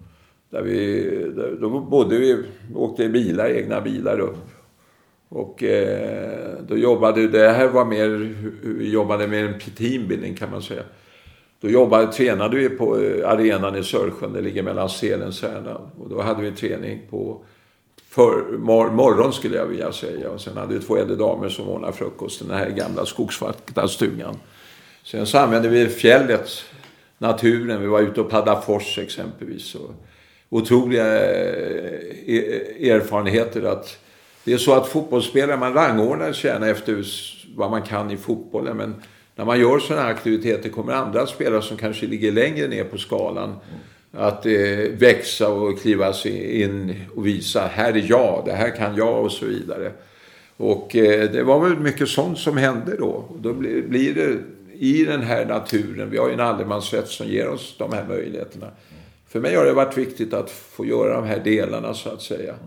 Då bodde vi, åkte egna bilar upp. Och då jobbade, det här var mer, vi jobbade med en teambildning kan man säga. Då tränade vi på arenan i Sörsjön, det ligger mellan Sälen och Särna. Och då hade vi träning på morgon skulle jag vilja säga. Och sen hade vi 2 äldre damer som ordnade frukost i den här gamla skogsvaktarstugan. Sen så använde vi fjället, naturen. Vi var ute och paddlade fors exempelvis. Och otroliga erfarenheter att det är så att fotbollsspelare, man rangordnar sig gärna efter vad man kan i fotbollen. Men när man gör sådana aktiviteter kommer andra spelare som kanske ligger längre ner på skalan att växa och kliva sig in och visa, här är jag, det här kan jag och så vidare. Och det var väl mycket sånt som hände då. Och då blir det i den här naturen, vi har ju en allemansrätt som ger oss de här möjligheterna. För mig har det varit viktigt att få göra de här delarna så att säga.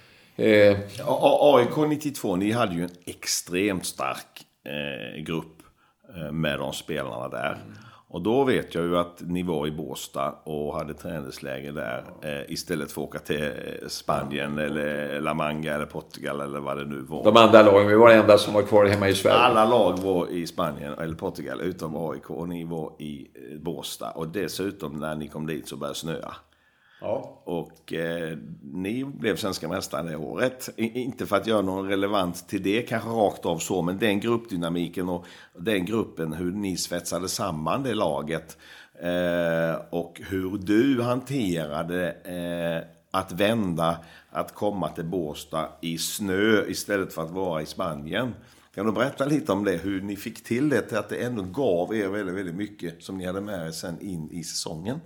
AIK 92, ni hade ju en extremt stark grupp med de spelarna där. Och då vet jag ju att ni var i Båstad och hade träningsläger där istället för att åka till Spanien eller La Manga eller Portugal eller vad det nu var. De andra lagen, vi var det enda som var kvar hemma i Sverige. Alla lag var i Spanien eller Portugal utom AIK, och ni var i Båstad. Och dessutom när ni kom dit så började snöa. Ja. Och ni blev svenska mästare det året. Inte för att göra någon relevant till det kanske rakt av så, men den gruppdynamiken och den gruppen, hur ni svetsade samman det laget och hur du hanterade att vända, att komma till Båstad i snö istället för att vara i Spanien. Kan du berätta lite om det, hur ni fick till det, till att det ändå gav er väldigt, väldigt mycket som ni hade med er sen in i säsongen?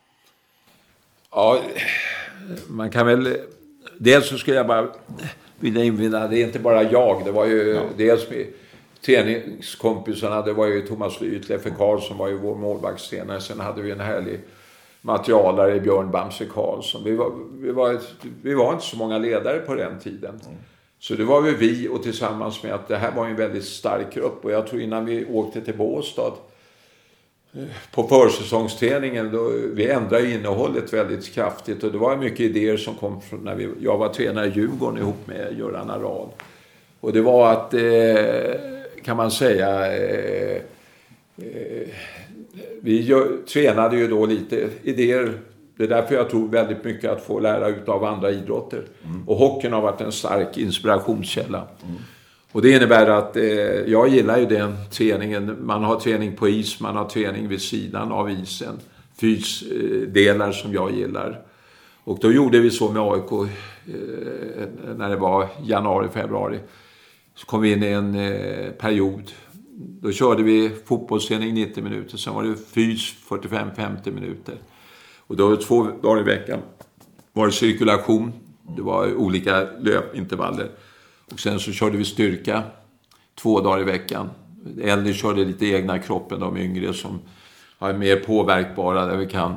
Ja, man kan väl... Dels så skulle jag bara vilja invinna, det är inte bara jag, det var ju dels med träningskompisarna, det var ju Thomas Lyt, Leffe Karlsson var ju vår målvaktstränare, sen hade vi en härlig materialare i Björn Bamse Karlsson. Vi var inte så många ledare på den tiden. Så det var vi och tillsammans med att det här var en väldigt stark grupp. Och jag tror innan vi åkte till Båstad på försäsongsträningen, vi ändrade innehållet väldigt kraftigt. Och det var mycket idéer som kom från när jag var tränare i Djurgården ihop med Göran Arad. Och det var att, kan man säga, vi tränade ju då lite idéer. Det är därför jag tror väldigt mycket att få lära ut av andra idrotter. Och hockeyn har varit en stark inspirationskälla. Och det innebär att jag gillar ju den träningen. Man har träning på is, man har träning vid sidan av isen. Fysdelar som jag gillar. Och då gjorde vi så med AIK när det var januari, februari. Så kom vi in i en period. Då körde vi fotbollsträning 90 minuter. Sen var det fys 45-50 minuter. Och då var det 2 dagar i veckan. Var det cirkulation. Det var olika löpintervaller. Och sen så körde vi styrka 2 dagar i veckan. Äldre körde lite egna kroppen. De yngre som är mer påverkbara där vi kan.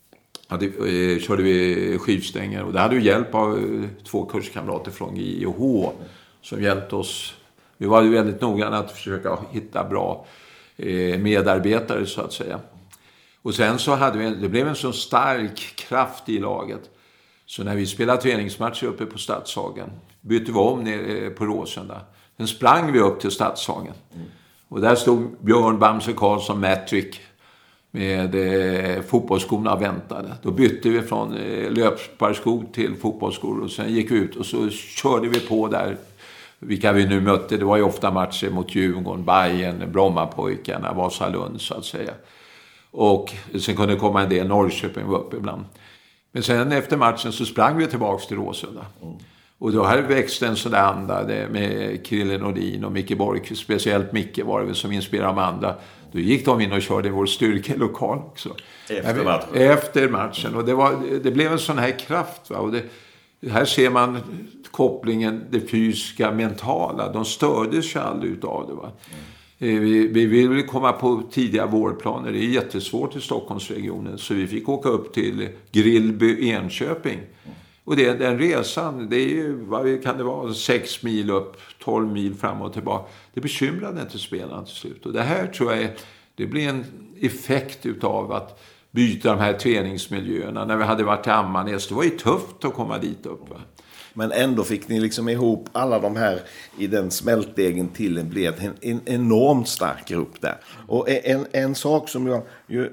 Körde vi skivstänger. Och det hade ju hjälp av 2 kurskamrater från GIH som hjälpte oss. Vi var ju väldigt noggranna att försöka hitta bra medarbetare så att säga. Och sen så det blev en så stark kraft i laget. Så när vi spelade träningsmatcher uppe på Stadshagen bytte vi om ner på Råsunda. Sen sprang vi upp till Stadshagen. Och där stod Björn Bamse Karlsson Matrick med fotbollsskorna och väntade. Då bytte vi från löpsparskor till fotbollsskor och sen gick vi ut och så körde vi på där. Vilka vi nu mötte, det var ju ofta matcher mot Djurgården, Bayern, Brommapojkarna, Vasalund så att säga. Och sen kunde det komma en del, Norrköping var uppe ibland. Men sen efter matchen så sprang vi tillbaka till Råsunda. Och då här växte en sån där anda med Krille Nordin och Micke Borgqvist. Speciellt Micke var det som inspirerade de andra. Då gick de in och körde vår styrkelokal också. Efter matchen. Och det blev en sån här kraft. Va? Och här ser man kopplingen, det fysiska, mentala. De stördes ju aldrig utav det. Va? Vi vill komma på tidiga vårdplaner. Det är jättesvårt i Stockholmsregionen. Så vi fick åka upp till Grillby, Enköping. Och den resan, det är ju, vad kan det vara, 6 mil upp, 12 mil fram och tillbaka. Det bekymrade inte spelarna till slut. Och det här tror jag det blir en effekt utav att byta de här träningsmiljöerna. När vi hade varit i Ammarnäs, det var ju tufft att komma dit upp. Va? Men ändå fick ni liksom ihop alla de här i den smältdegen till en enormt stark grupp där. Och en sak som jag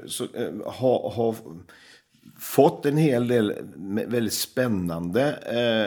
har fått en hel del väldigt spännande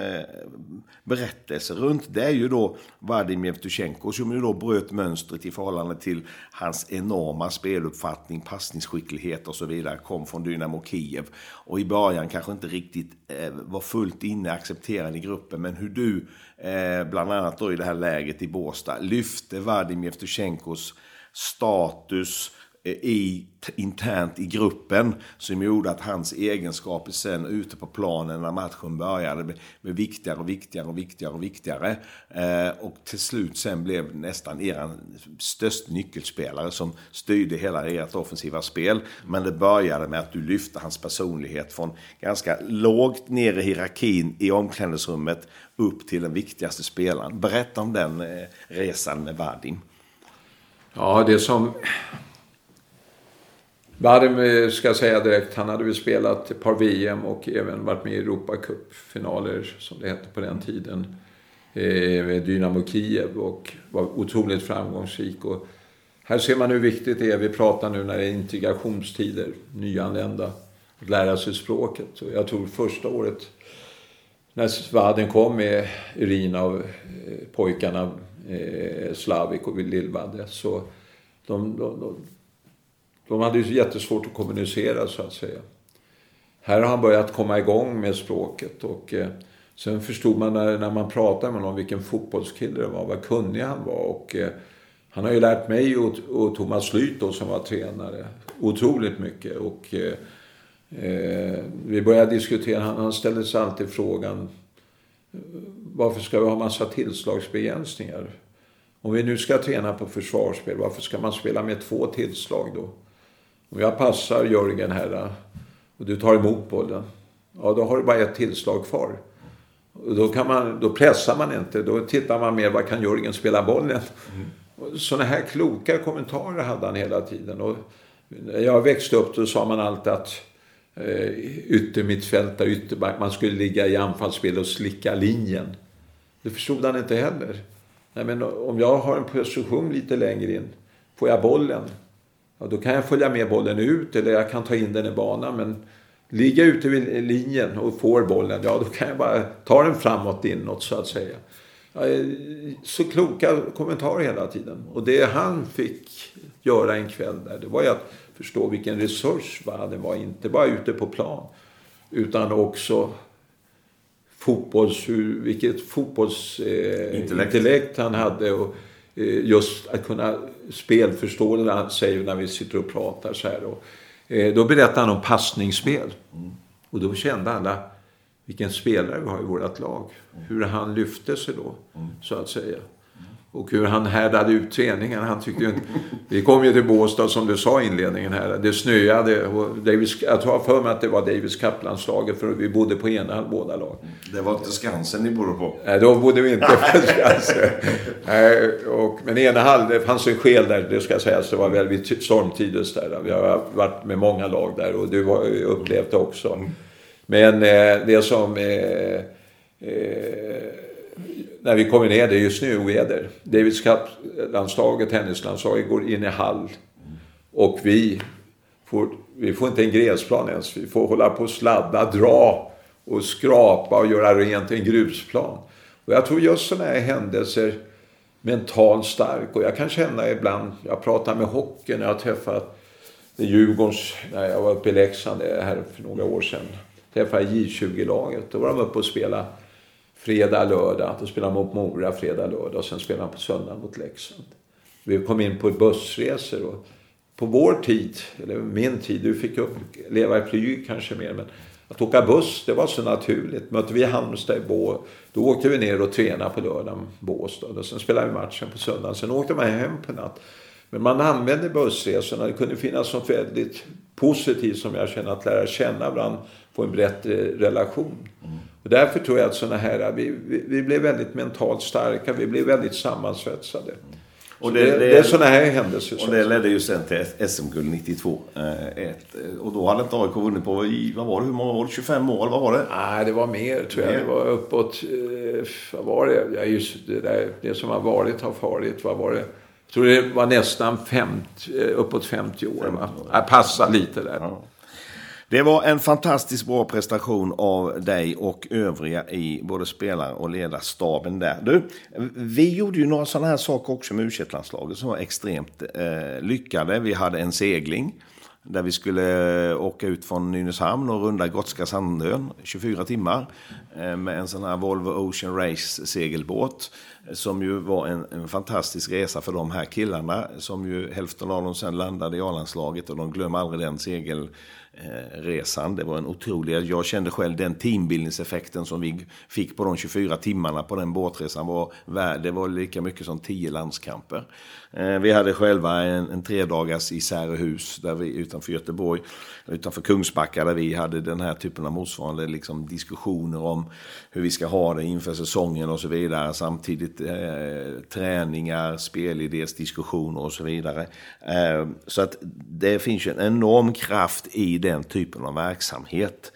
berättelser runt, det är ju då Vadim Jevtusjenko som ju då bröt mönstret i förhållande till hans enorma speluppfattning, passningsskicklighet och så vidare, kom från Dynamo Kiev och i början kanske inte riktigt var fullt inne accepterad i gruppen, men hur du bland annat då i det här läget i Båstad lyfte Vadim Jevtusjenkos status internt i gruppen som gjorde att hans egenskaper sen ute på planen när matchen började blev viktigare och viktigare och viktigare och viktigare och till slut sen blev nästan er största nyckelspelare som styrde hela ert offensiva spel, men det började med att du lyfte hans personlighet från ganska lågt ner i hierarkin i omklädningsrummet upp till den viktigaste spelaren. Berätta om den resan med Vadim. Ja, det som Vadim ska jag säga direkt, han hade väl spelat ett par VM och även varit med i Europacup-finaler som det hette på den tiden med Dynamo Kiev och var otroligt framgångsrik. Och här ser man hur viktigt det är, vi pratar nu när det är integrationstider, nyanlända, att lära sig språket. Och jag tror första året när Vadim kom med Irina och pojkarna Slavik och Lillvadde, så de hade ju jättesvårt att kommunicera så att säga. Här har han börjat komma igång med språket och sen förstod man när man pratade med honom vilken fotbollskille det var, vad kunnig han var och han har ju lärt mig och Thomas Lyth som var tränare otroligt mycket och vi började diskutera, han ställde sig alltid frågan varför ska vi ha massa tillslagsbegränsningar? Om vi nu ska träna på försvarsspel, varför ska man spela med 2 tillslag då? Om jag passar Jörgen här och du tar emot bollen. Ja, då har du bara ett tillslag kvar. Och då pressar man inte. Då tittar man mer, vad kan Jörgen spela bollen? Sådana här kloka kommentarer hade han hela tiden. Och när jag växte upp då sa man alltid att yttermittfältare, ytterback, man skulle ligga i anfallsspel och slicka linjen. Det förstod han inte heller. Nej, men om jag har en position lite längre in, får jag bollen, ja, då kan jag följa med bollen ut eller jag kan ta in den i banan. Men ligga ute vid linjen och får bollen, ja, då kan jag bara ta den framåt inåt så att säga. Ja, så kloka kommentarer hela tiden. Och det han fick göra en kväll där, det var ju att förstå vilken resurs det var, inte bara ute på plan utan också vilket fotbollsintellekt han hade, och just att kunna spelförstå det han säger när vi sitter och pratar så här. Och då berättade han om passningsspel. Och då kände alla vilken spelare vi har i vårt lag. Hur han lyfte sig då, så att säga. Och hur han härdade ut träningen. Han tyckte ju, vi kom ju till Båstad som du sa i inledningen här. Det snöade. Och jag tror för mig att det var Davis Kaplanslaget, för vi bodde på ena båda lag. Det var inte Skansen ni bodde på? Nej, då bodde vi inte på Skansen. Men ena halv, det fanns en skel där, det ska sägas. Det var väl vid stormtides där. Vi har varit med många lag där och du har upplevt det också. Men det som... när vi kommer ner, det är ju snöoväder. Davis Cup-landslaget, tennislandslaget går in i hall. Och vi får inte en gräsplan ens. Vi får hålla på och sladda, dra och skrapa och göra rent en grusplan. Och jag tror just sådana här händelser mentalt stark. Och jag kan känna ibland, jag pratar med hockey när jag träffat Djurgårdens, när jag var uppe i Leksand här för några år sedan. Träffade J20-laget. Då var de uppe och spelade fredag, lördag. Då spelade de mot Mora fredag, lördag. Och sen spelade de på söndag mot Leksand. Vi kom in på bussresor. Och på vår tid, eller min tid, du fick leva i flyg kanske mer. Men att åka buss, det var så naturligt. Mötte vi Halmstad i Då åkte vi ner och tränade på lördagen Båstad. Och sen spelade vi matchen på söndagen. Sen åkte man hem på natt. Men man använde bussresorna. Det kunde finnas något väldigt positivt som jag känner, att lära känna varandra, få en bättre relation. Och därför tror jag att sådana här, vi blev väldigt mentalt starka, vi blev väldigt sammansvetsade. Och det är sådana här händelser. Och det ledde ju sen till SM-guld 92. Och då hade inte AIK vunnit på, vad var det, hur många år? 25 mål, vad var det? Nej, det var mer tror jag. Det var uppåt, vad var det? Ja, just det som har varit har farit, vad var det? Jag tror det var nästan uppåt 50 år. Va? Jag passar lite där. Ja. Det var en fantastiskt bra prestation av dig och övriga i både spelare- och ledarstaben där. Du, vi gjorde ju några sådana här saker också med U21-landslaget som var extremt lyckade. Vi hade en segling där vi skulle åka ut från Nynäshamn och runda Gotska Sandön 24 timmar med en sån här Volvo Ocean Race segelbåt som ju var en fantastisk resa för de här killarna som ju hälften av dem sen landade i A-landslaget och de glömmer aldrig den segelresan. Det var en otrolig, jag kände själv den teambildningseffekten som vi fick på de 24 timmarna på den båtresan det var lika mycket som 10 landskamper. Vi hade själva en 3 dagars i Särehus där vi utanför Göteborg, utanför Kungsbacka, där vi hade den här typen av motsvarande liksom diskussioner om hur vi ska ha det inför säsongen och så vidare. Samtidigt träningar, spelidés, diskussioner och så vidare. Så att det finns ju en enorm kraft i den typen av verksamhet.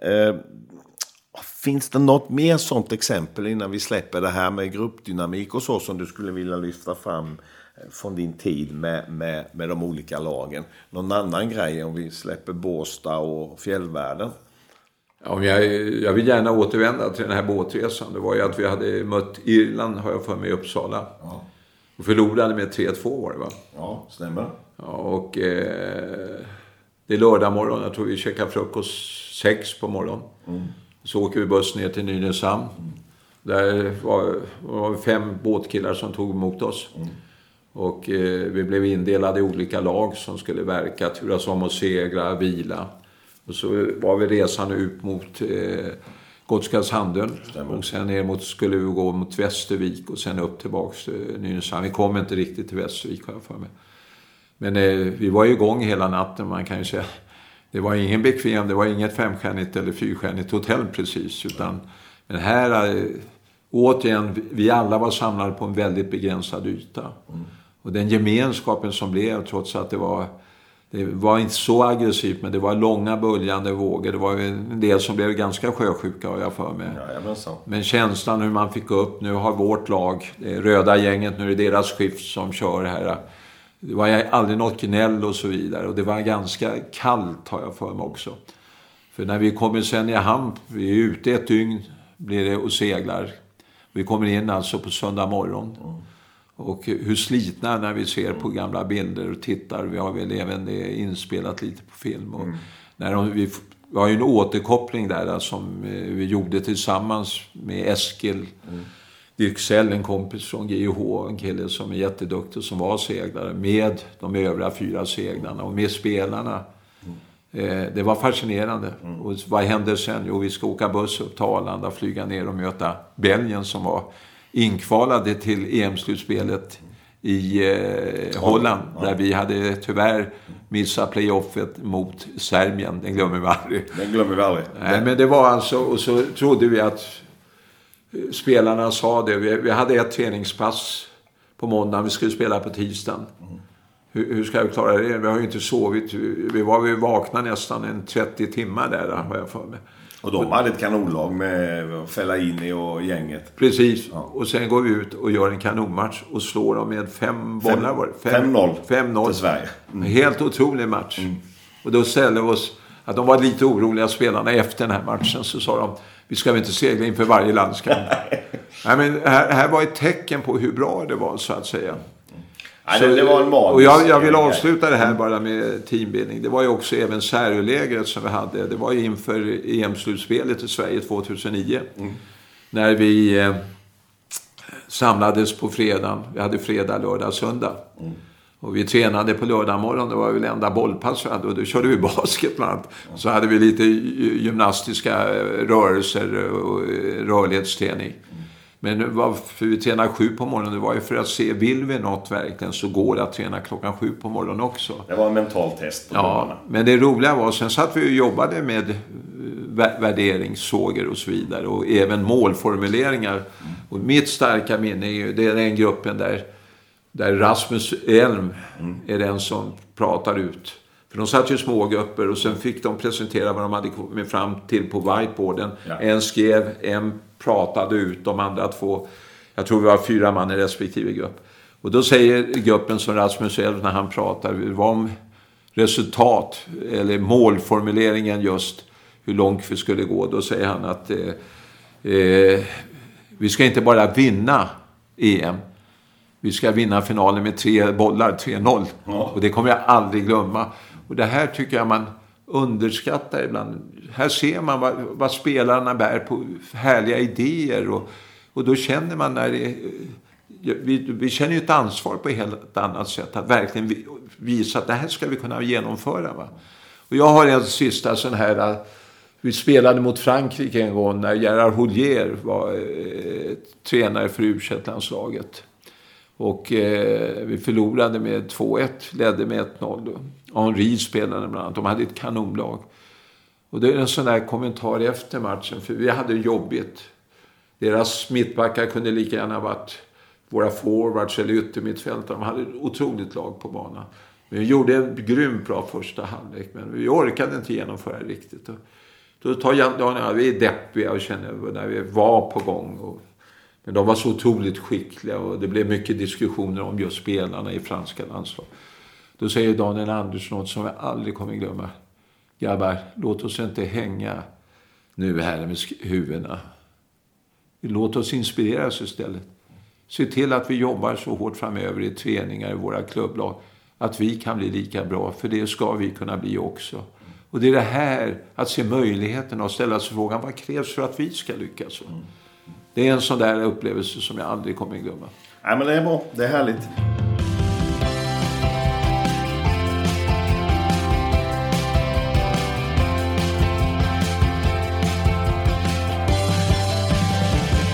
Finns det något mer sånt exempel innan vi släpper det här med gruppdynamik och så som du skulle vilja lyfta fram från din tid med de olika lagen? Någon annan grej om vi släpper Båstad och fjällvärlden? Ja, jag vill gärna återvända till den här båtresan. Det var ju att vi hade mött Irland, har jag för mig, i Uppsala. Ja. Och förlorade med 3-2 var det, va? Ja, stämmer. Ja, och det är lördag morgon. Jag tror vi käkade frukost 6 på morgon. Så åker vi buss ner till Nynäshamn. Där var 5 båtkillar som tog emot oss. Och vi blev indelade i olika lag som skulle verka, turas om och segla, vila. Och så var vi resan ut mot Gotska Sandön. Och sen ner skulle vi gå mot Västervik och sen upp tillbaks till Nynäshamn. Vi kom inte riktigt till Västervik, har jag för mig. Men vi var ju igång hela natten, man kan ju säga. Det var ingen bekväm, det var inget 5-stjärnigt eller 4-stjärnigt hotell precis. Men här, återigen, vi alla var samlade på en väldigt begränsad yta. Och den gemenskapen som blev, trots att det var inte så aggressivt, men det var långa böljande vågor. Det var en del som blev ganska sjösjuka, har jag för mig. Men känslan hur man fick upp, nu har vårt lag, det röda gänget, nu är det deras skift som kör här. Det var aldrig något gnäll och så vidare. Och det var ganska kallt, har jag för mig också. För när vi kommer sen i hamn, vi är ute ett dygn, blir det och seglar. Vi kommer in alltså på söndag morgon. Och hur slitna när vi ser på gamla bilder och tittar. Vi har väl även det inspelat lite på film. Och vi har ju en återkoppling där som vi gjorde tillsammans med Eskil Dirksell, en kompis från GIH, en kille som är jätteduktig som var seglare, med de övriga 4 seglarna och med spelarna. Det var fascinerande. Och vad hände sen? Jo, vi ska åka buss upp till Arlanda, flyga ner och möta Belgien som var inkvalade till EM-slutspelet i Holland. Där vi hade tyvärr missat playoffet mot Serbien. Den glömmer vi aldrig. Nej, men det var alltså, och så trodde vi att spelarna sa det. Vi hade ett träningspass på måndagen, vi skulle spela på tisdagen. Hur ska jag klara det? Vi har ju inte sovit. Vi var ju vakna nästan 30 timmar där, har jag för mig. Och de hade ett kanonlag med Fälla in i och gänget. Precis. Ja. Och sen går vi ut och gör en kanonmatch och slår dem med 5 bollar. 5-0 till Sverige. Helt otrolig match. Och då ställde vi oss att de var lite oroliga spelarna efter den här matchen. Så sa de, vi ska väl inte segla inför varje landskamp. Nej, men här var ett tecken på hur bra det var, så att säga. Så, det var en och jag vill avsluta det här bara med teambildning. Det var ju också även särlägret som vi hade. Det var ju inför EM-slutspelet i Sverige 2009. När vi samlades på fredagen. Vi hade fredag, lördag, söndag. Och vi tränade på lördag morgon. Det var väl enda bollpass vi hade. Och då körde vi basket bland annat. Så hade vi lite gymnastiska rörelser och rörlighetsträning. Men varför vi tränar 7 på morgonen, det var ju för att se, vill vi något verkligen så går det att träna klockan 7 på morgonen också. Det var en mental test på dagarna. Men det roliga var, sen satt vi och jobbade med värderingssåger och så vidare. Och även målformuleringar. Och mitt starka minne är ju, det är den gruppen där Rasmus Elm är den som pratar ut. För de satt ju små grupper och sen fick de presentera vad de hade kommit fram till på whiteboarden. Ja. En skrev, en pratade ut, de andra 2, jag tror vi var 4 man i respektive grupp. Och då säger gruppen som Rasmus Elm när han pratar om resultat eller målformuleringen just hur långt vi skulle gå. Då säger han att vi ska inte bara vinna EM. Vi ska vinna finalen med 3 bollar, 3-0. Ja. Och det kommer jag aldrig glömma. Och det här tycker jag man underskattar ibland. Här ser man vad spelarna bär på härliga idéer. Och då känner man när det... Vi känner ju ett ansvar på ett helt annat sätt. Att verkligen visa att det här ska vi kunna genomföra. Va? Och jag har en sista sån här... Vi spelade mot Frankrike en gång när Gerard Houllier var tränare för U21-landslaget. Och vi förlorade med 2-1, ledde med 1-0. Henri spelade bland annat, de hade ett kanonlag. Och det är en sån där kommentar efter matchen, för vi hade jobbigt. Deras mittbackar kunde lika gärna varit våra forwards eller yttermittfältare. De hade ett otroligt lag på banan. Men vi gjorde en grymt bra första halvlek, men vi orkade inte genomföra det riktigt. Och då tar jag, vi är deppiga och känner när vi var på gång. Men de var så otroligt skickliga och det blev mycket diskussioner om just spelarna i franska landslag. Då säger Daniel Andersson något som jag aldrig kommer glömma. Grabbar, låt oss inte hänga nu här med huvudena. Låt oss inspireras istället. Se till att vi jobbar så hårt framöver i träningar i våra klubblag. Att vi kan bli lika bra, för det ska vi kunna bli också. Och det är det här, att se möjligheten och ställa sig frågan, vad krävs för att vi ska lyckas? Det är en sån där upplevelse som jag aldrig kommer glömma. Ja, men det är bra. Det är härligt.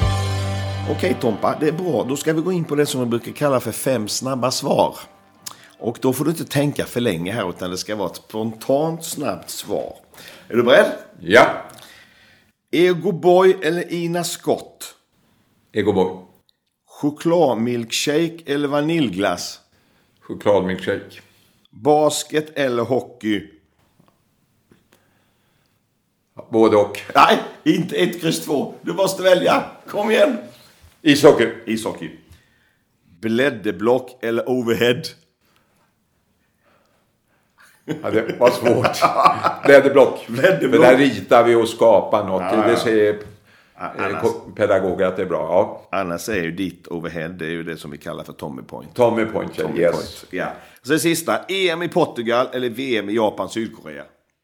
Okej Tompa, det är bra. Då ska vi gå in på det som man brukar kalla för 5 snabba svar. Och då får du inte tänka för länge här, utan det ska vara ett spontant, snabbt svar. Är du beredd? Ja. Ego Boy eller Ina Scott? Ego Boy. Chokladmilkshake eller vaniljglass? Chokladmilkshake. Basket eller hockey? Både och. Nej, inte 1-2. Du måste välja. Kom igen. Ishockey. Blädderblock eller overhead? Ja, det var svårt. Blädderblock. För där ritar vi och skapar något. Ja. Det säger pedagoger att det är bra. Ja. Annars är ju ditt overhead, det är ju det som vi kallar för Tommy Point. Tommy Point, yes. Point. Ja. Så det sista, EM i Portugal eller VM i Japan, Sydkorea?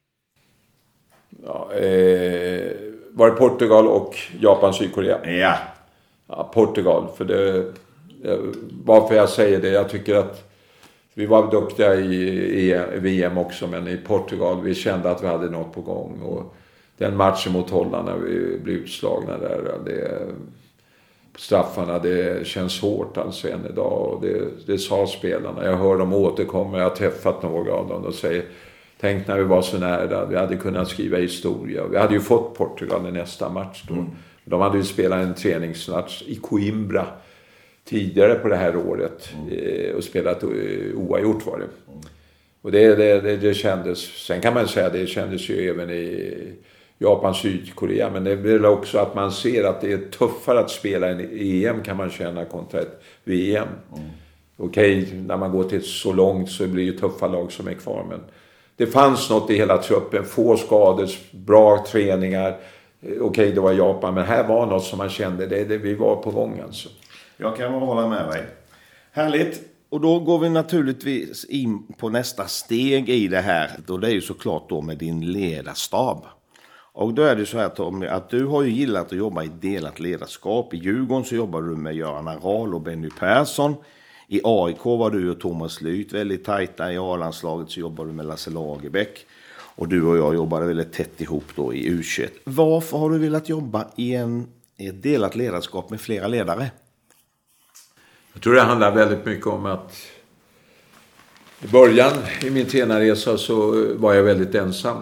Ja, var det Portugal och Japan, Sydkorea? Ja, Portugal. För det, varför jag säger det, jag tycker att vi var duktiga i VM också, men i Portugal vi kände att vi hade något på gång. Och den matchen mot Holland när vi blev utslagna där, straffarna, det känns hårt alltså än idag. Och det sa spelarna. Jag hör dem återkomma, jag har träffat några av dem och säger, tänk när vi var så nära, vi hade kunnat skriva historia. Vi hade ju fått Portugal i nästa match då. De hade ju spelat en träningsmatch i Coimbra tidigare på det här året och spelat oavgjort var det. Och det kändes, sen kan man säga det kändes ju även i Japan, Sydkorea, men det är väl också att man ser att det är tuffare att spela en EM kan man känna kontra ett VM. Okej, när man går till så långt så blir det tuffa lag som är kvar, men det fanns något i hela truppen, få skador, bra träningar. Okej, det var Japan, men här var något som man kände, vi var på gång alltså. Jag kan hålla med dig. Härligt. Och då går vi naturligtvis in på nästa steg i det här. Och det är ju såklart då med din ledarstab. Och då är det så här, Tommy, att du har ju gillat att jobba i delat ledarskap. I Djurgården så jobbar du med Göran Aral och Benny Persson. I AIK var du och Thomas Lyth väldigt tajta. I A-landslaget så jobbar du med Lasse Lagerbäck. Och du och jag jobbade väldigt tätt ihop då i U21. Varför har du velat jobba i ett delat ledarskap med flera ledare? Jag tror det handlar väldigt mycket om att i början i min tränarresa så var jag väldigt ensam.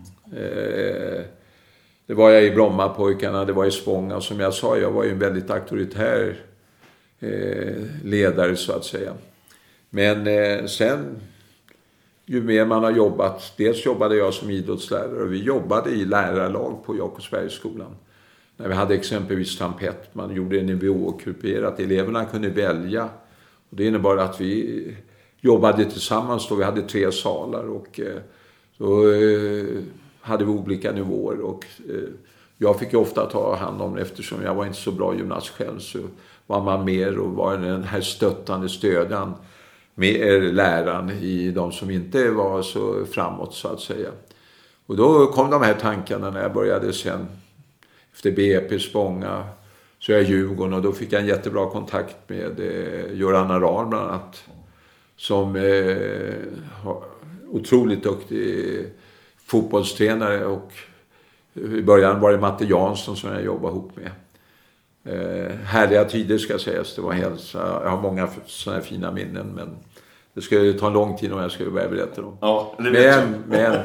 Det var jag i Brommapojkarna, det var i Spånga. Som jag sa, jag var ju en väldigt auktoritär ledare så att säga. Men sen, ju mer man har jobbat, dels jobbade jag som idrottslärare och vi jobbade i lärarlag på Jakobsbergsskolan. När vi hade exempelvis trampett, man gjorde en nivågrupperat, eleverna kunde välja. Och det innebar att vi jobbade tillsammans då, vi hade 3 salar och då hade vi olika nivåer. Och jag fick ju ofta ta hand om det eftersom jag var inte så bra gymnast själv, så var man mer och var den här stöttande stödjan med läraren i de som inte var så framåt så att säga. Och då kom de här tankarna när jag började sen efter BP Spånga så jag Djurgården, och då fick jag en jättebra kontakt med Göran Aral bland annat, som har otroligt duktig fotbollstränare, och i början var det Matte Jansson som jag jobbade ihop med. Härliga tider ska sägas, det var helt, jag har många sådana här fina minnen, men det skulle ta en lång tid om jag skulle börja berätta dem. Ja, men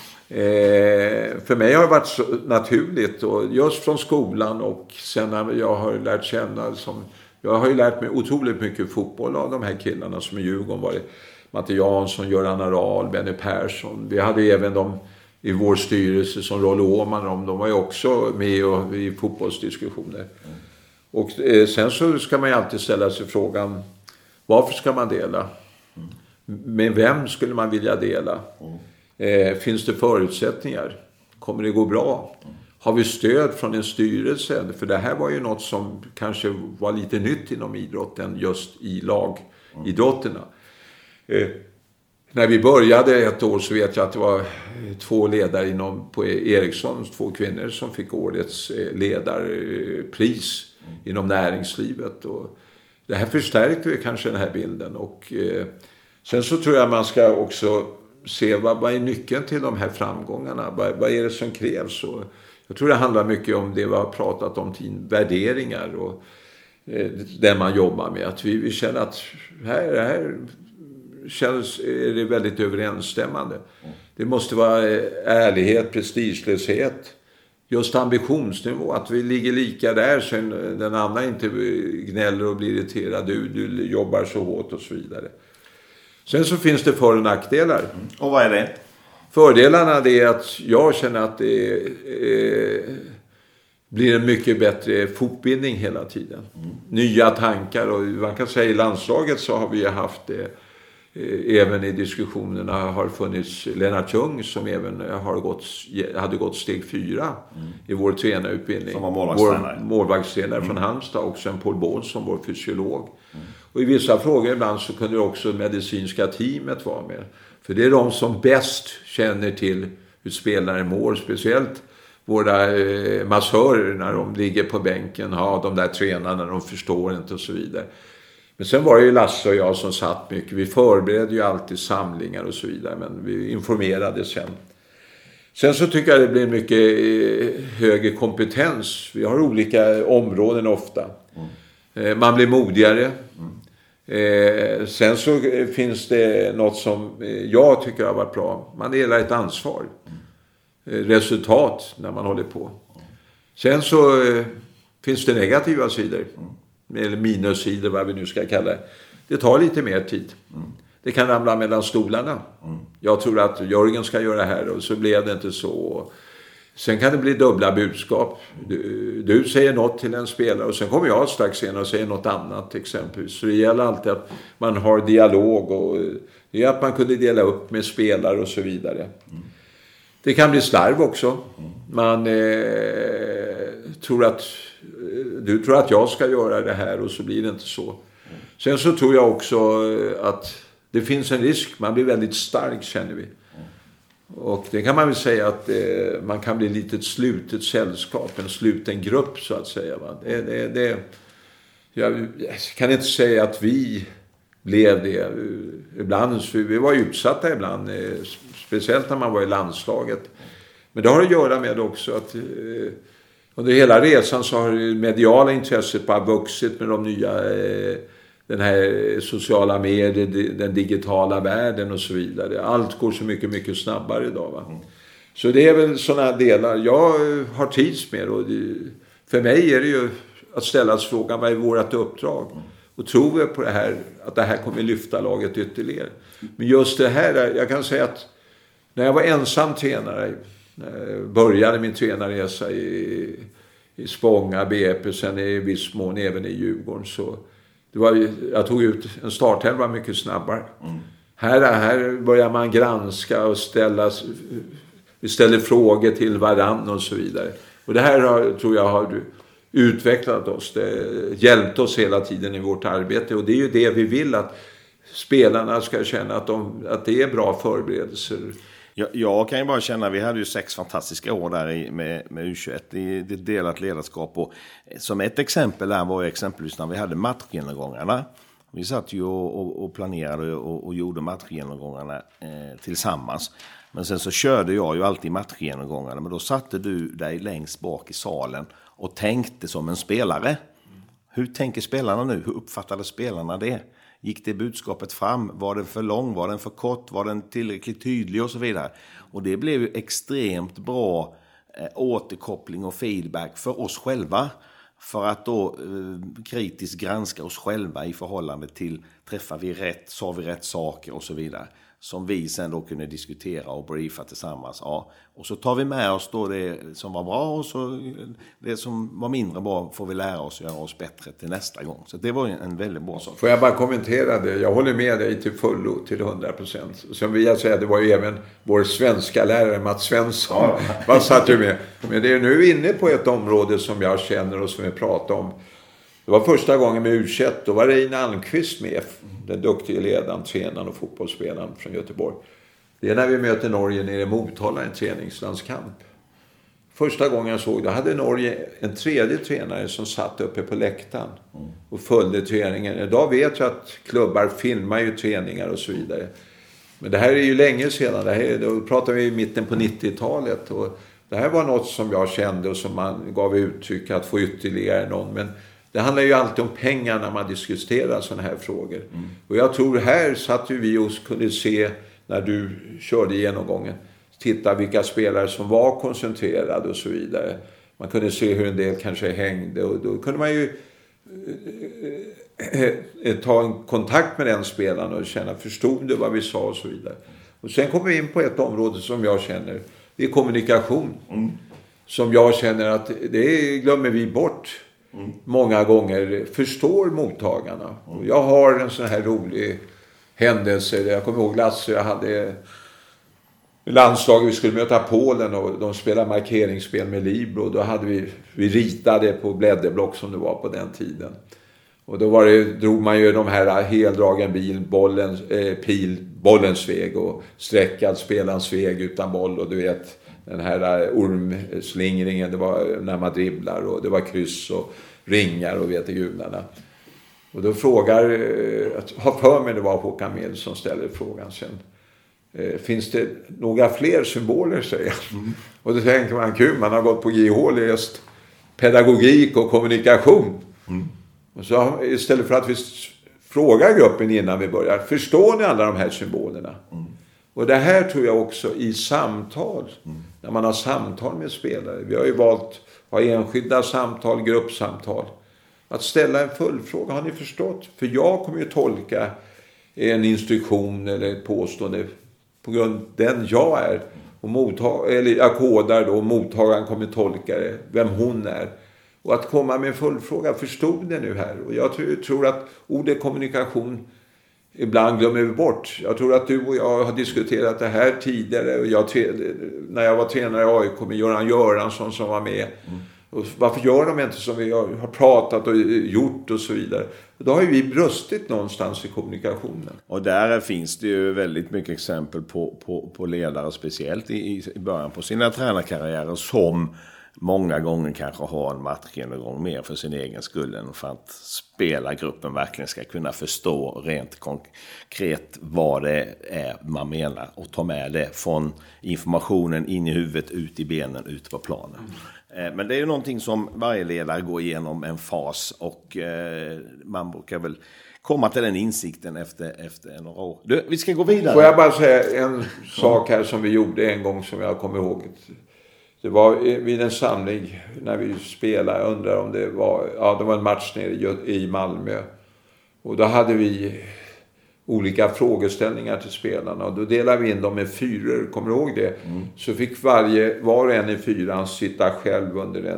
för mig har det varit så naturligt, och just från skolan och sen när jag har lärt känna jag har ju lärt mig otroligt mycket fotboll av de här killarna som i Djurgården var det Matte Jansson, Göran Aral, Benny Persson. Vi hade även de i vår styrelse som Rolle Åhman, de var ju också med i fotbollsdiskussioner. Och sen så ska man ju alltid ställa sig frågan, varför ska man dela? Med vem skulle man vilja dela? Finns det förutsättningar? Kommer det gå bra? Har vi stöd från en styrelse? För det här var ju något som kanske var lite nytt inom idrotten, just i lagidrotterna. När vi började ett år så vet jag att det var 2 ledare på Ericsson, 2 kvinnor som fick årets ledarpris inom näringslivet. Och det här förstärkte kanske den här bilden. Och sen så tror jag man ska också se vad är nyckeln till de här framgångarna. Vad är det som krävs? Och jag tror det handlar mycket om det vi har pratat om, värderingar och det man jobbar med. Att vi känner att här är det väldigt överensstämmande. Det måste vara ärlighet, prestigelöshet, just ambitionsnivå, att vi ligger lika där så den andra inte gnäller och blir irriterad, du jobbar så hårt och så vidare. Sen så finns det för- och nackdelar. Och vad är det? Fördelarna är att jag känner att det blir en mycket bättre fortbildning hela tiden. Nya tankar, och man kan säga i landslaget så har vi haft det. Även i diskussionerna har funnits Lennart Ljung som även hade gått steg 4 i vår tränarutbildning. Som var målvaktstränare. Vår målvaktstränare från Halmstad, och sen Paul Båhl som vår fysiolog. Och i vissa frågor ibland så kunde också medicinska teamet vara med. För det är de som bäst känner till hur spelare mår, speciellt våra massörer när de ligger på bänken, de där tränarna, de förstår inte och så vidare. Men sen var det ju Lasse och jag som satt mycket. Vi förberedde ju alltid samlingar och så vidare, men vi informerade sen. Sen så tycker jag det blir mycket högre kompetens. Vi har olika områden ofta. Man blir modigare. Sen så finns det något som jag tycker har varit bra. Man delar ett ansvar. Resultat när man håller på. Sen så finns det negativa sidor. Eller minussidor, vad vi nu ska kalla det. Det tar lite mer tid. Det kan ramla mellan stolarna. Jag tror att Jörgen ska göra det här, och så blev det inte så. Sen kan det bli dubbla budskap. Du säger något till en spelare och sen kommer jag strax senare och säger något annat exempelvis. Så det gäller alltid att man har dialog, och det är att man kunde dela upp med spelare och så vidare. Det kan bli slarv också. Man tror att du tror att jag ska göra det här, och så blir det inte så. Sen så tror jag också att det finns en risk. Man blir väldigt stark, känner vi. Och det kan man väl säga att man kan bli lite ett slutet sällskap, en sluten grupp så att säga. Va? Jag kan inte säga att vi blev det. Ibland, vi var utsatta ibland, speciellt när man var i landslaget. Men det har att göra med också att under hela resan så har det mediala intresset bara vuxit med de nya, den här sociala medier, den digitala världen och så vidare. Allt går så mycket, mycket snabbare idag. Va? Så det är väl sådana delar. Jag har tids med, och för mig är det ju att ställa frågan, vad är vårt uppdrag? Och tror vi på det här, att det här kommer lyfta laget ytterligare. Men just det här, jag kan säga att när jag var ensam tränare, började min tränarresa i Spånga, BP, sen i viss mån även i Djurgården, så jag tog ut en startelva mycket snabbare. Här börjar man granska och vi ställer frågor till varann och så vidare. Och det här tror jag har utvecklat oss. Det hjälpt oss hela tiden i vårt arbete, och det är ju det vi vill, att spelarna ska känna att det är bra förberedelser. Jag kan ju bara känna, vi hade ju 6 fantastiska år där med U21 i det delat ledarskap, och som ett exempel där var ju exempelvis när vi hade matchgenomgångarna. Vi satt ju och planerade och gjorde matchgenomgångarna tillsammans. Men sen så körde jag ju alltid matchgenomgångarna, men då satte du dig längst bak i salen och tänkte som en spelare. Hur tänker spelarna nu? Hur uppfattade spelarna det? Gick det budskapet fram? Var den för lång? Var den för kort? Var den tillräckligt tydlig? Och så vidare. Och det blev ju extremt bra återkoppling och feedback för oss själva. För att då kritiskt granska oss själva i förhållande till, träffar vi rätt? Sa vi rätt saker? Och så vidare. Som vi sen då kunde diskutera och briefa tillsammans. Ja. Och så tar vi med oss då det som var bra, och så det som var mindre bra får vi lära oss och göra oss bättre till nästa gång. Så det var en väldigt bra sak. Får jag bara kommentera det? Jag håller med dig till fullo, till 100%. Som vill jag säga, det var ju även vår svenska lärare Mats Svensson. Vad satt du med? Men det är nu inne på ett område som jag känner och som vi pratar om. Det var första gången med U21. Då var Reine Almqvist med, den duktiga ledaren, tränaren och fotbollsspelaren från Göteborg. Det är när vi möter Norge nere i Motala, en träningslandskamp. Första gången jag såg det hade Norge en tredje tränare som satt uppe på läktaren och följde träningen. Idag vet jag att klubbar filmar ju träningar och så vidare. Men det här är ju länge sedan. Då pratar vi i mitten på 90-talet. Och det här var något som jag kände och som man gav uttryck att få ytterligare någon. Men Det handlar ju alltid om pengar när man diskuterar sådana här frågor. Och jag tror här satt ju vi och kunde se när du körde genomgången. Titta vilka spelare som var koncentrerade och så vidare. Man kunde se hur en del kanske hängde. Och då kunde man ju ta en kontakt med den spelaren och känna, förstod du vad vi sa och så vidare. Och sen kommer vi in på ett område som jag känner. Det är kommunikation. Som jag känner att det glömmer vi bort många gånger. Förstår mottagarna. Och jag har en sån här rolig händelse. Jag kommer ihåg Lasse, jag hade landslaget, vi skulle möta Polen och de spelade markeringsspel med Libro. Då hade vi ritade på blädderblock som det var på den tiden. Och då drog man ju de här heldragen bil, bollens väg och sträckad spelans väg utan boll. Och du vet, den här ormslingringen, det var när man dribblar och det var kryss och ringar och vet gudarna. Och då frågar, har för mig det var Håkan Mild som ställer frågan sen. Finns det några fler symboler, säger jag. Och då tänker man, kul, man har gått på GH, läst pedagogik och kommunikation. Och så istället för att vi frågar gruppen innan vi börjar, förstår ni alla de här symbolerna? Och det här tror jag också i samtal, när man har samtal med spelare. Vi har ju valt att ha enskilda samtal, gruppsamtal. Att ställa en följdfråga, har ni förstått? För jag kommer ju tolka en instruktion eller ett påstående på grund av den jag är. Eller jag kodar då, och mottagaren kommer tolka det, vem hon är. Och att komma med en följdfråga, förstod det nu här? Och jag tror att ordet kommunikation ibland glömmer vi bort. Jag tror att du och jag har diskuterat det här tidigare. Och när jag var tränare i AIK med Göran Göransson som var med. Och varför gör de inte som vi har pratat och gjort och så vidare? Då har ju vi brustit någonstans i kommunikationen. Och där finns det ju väldigt mycket exempel på ledare, speciellt i början på sina tränarkarriärer, som många gånger kanske har en matchgenomgång mer för sin egen skull än för att spelargruppen verkligen ska kunna förstå rent konkret vad det är man menar och ta med det från informationen in i huvudet, ut i benen, ut på planen. Men det är ju någonting som varje ledare går igenom en fas, och man brukar väl komma till den insikten efter några år. Vi ska gå vidare. Får jag bara säga en sak här som vi gjorde en gång som jag kommer ihåg. Det var vid en samling när vi spelade, jag undrar om det var en match nere i Malmö. Och då hade vi olika frågeställningar till spelarna. Och då delade vi in dem med 4, kommer du ihåg det? Så fick var och en i 4 sitta själv under en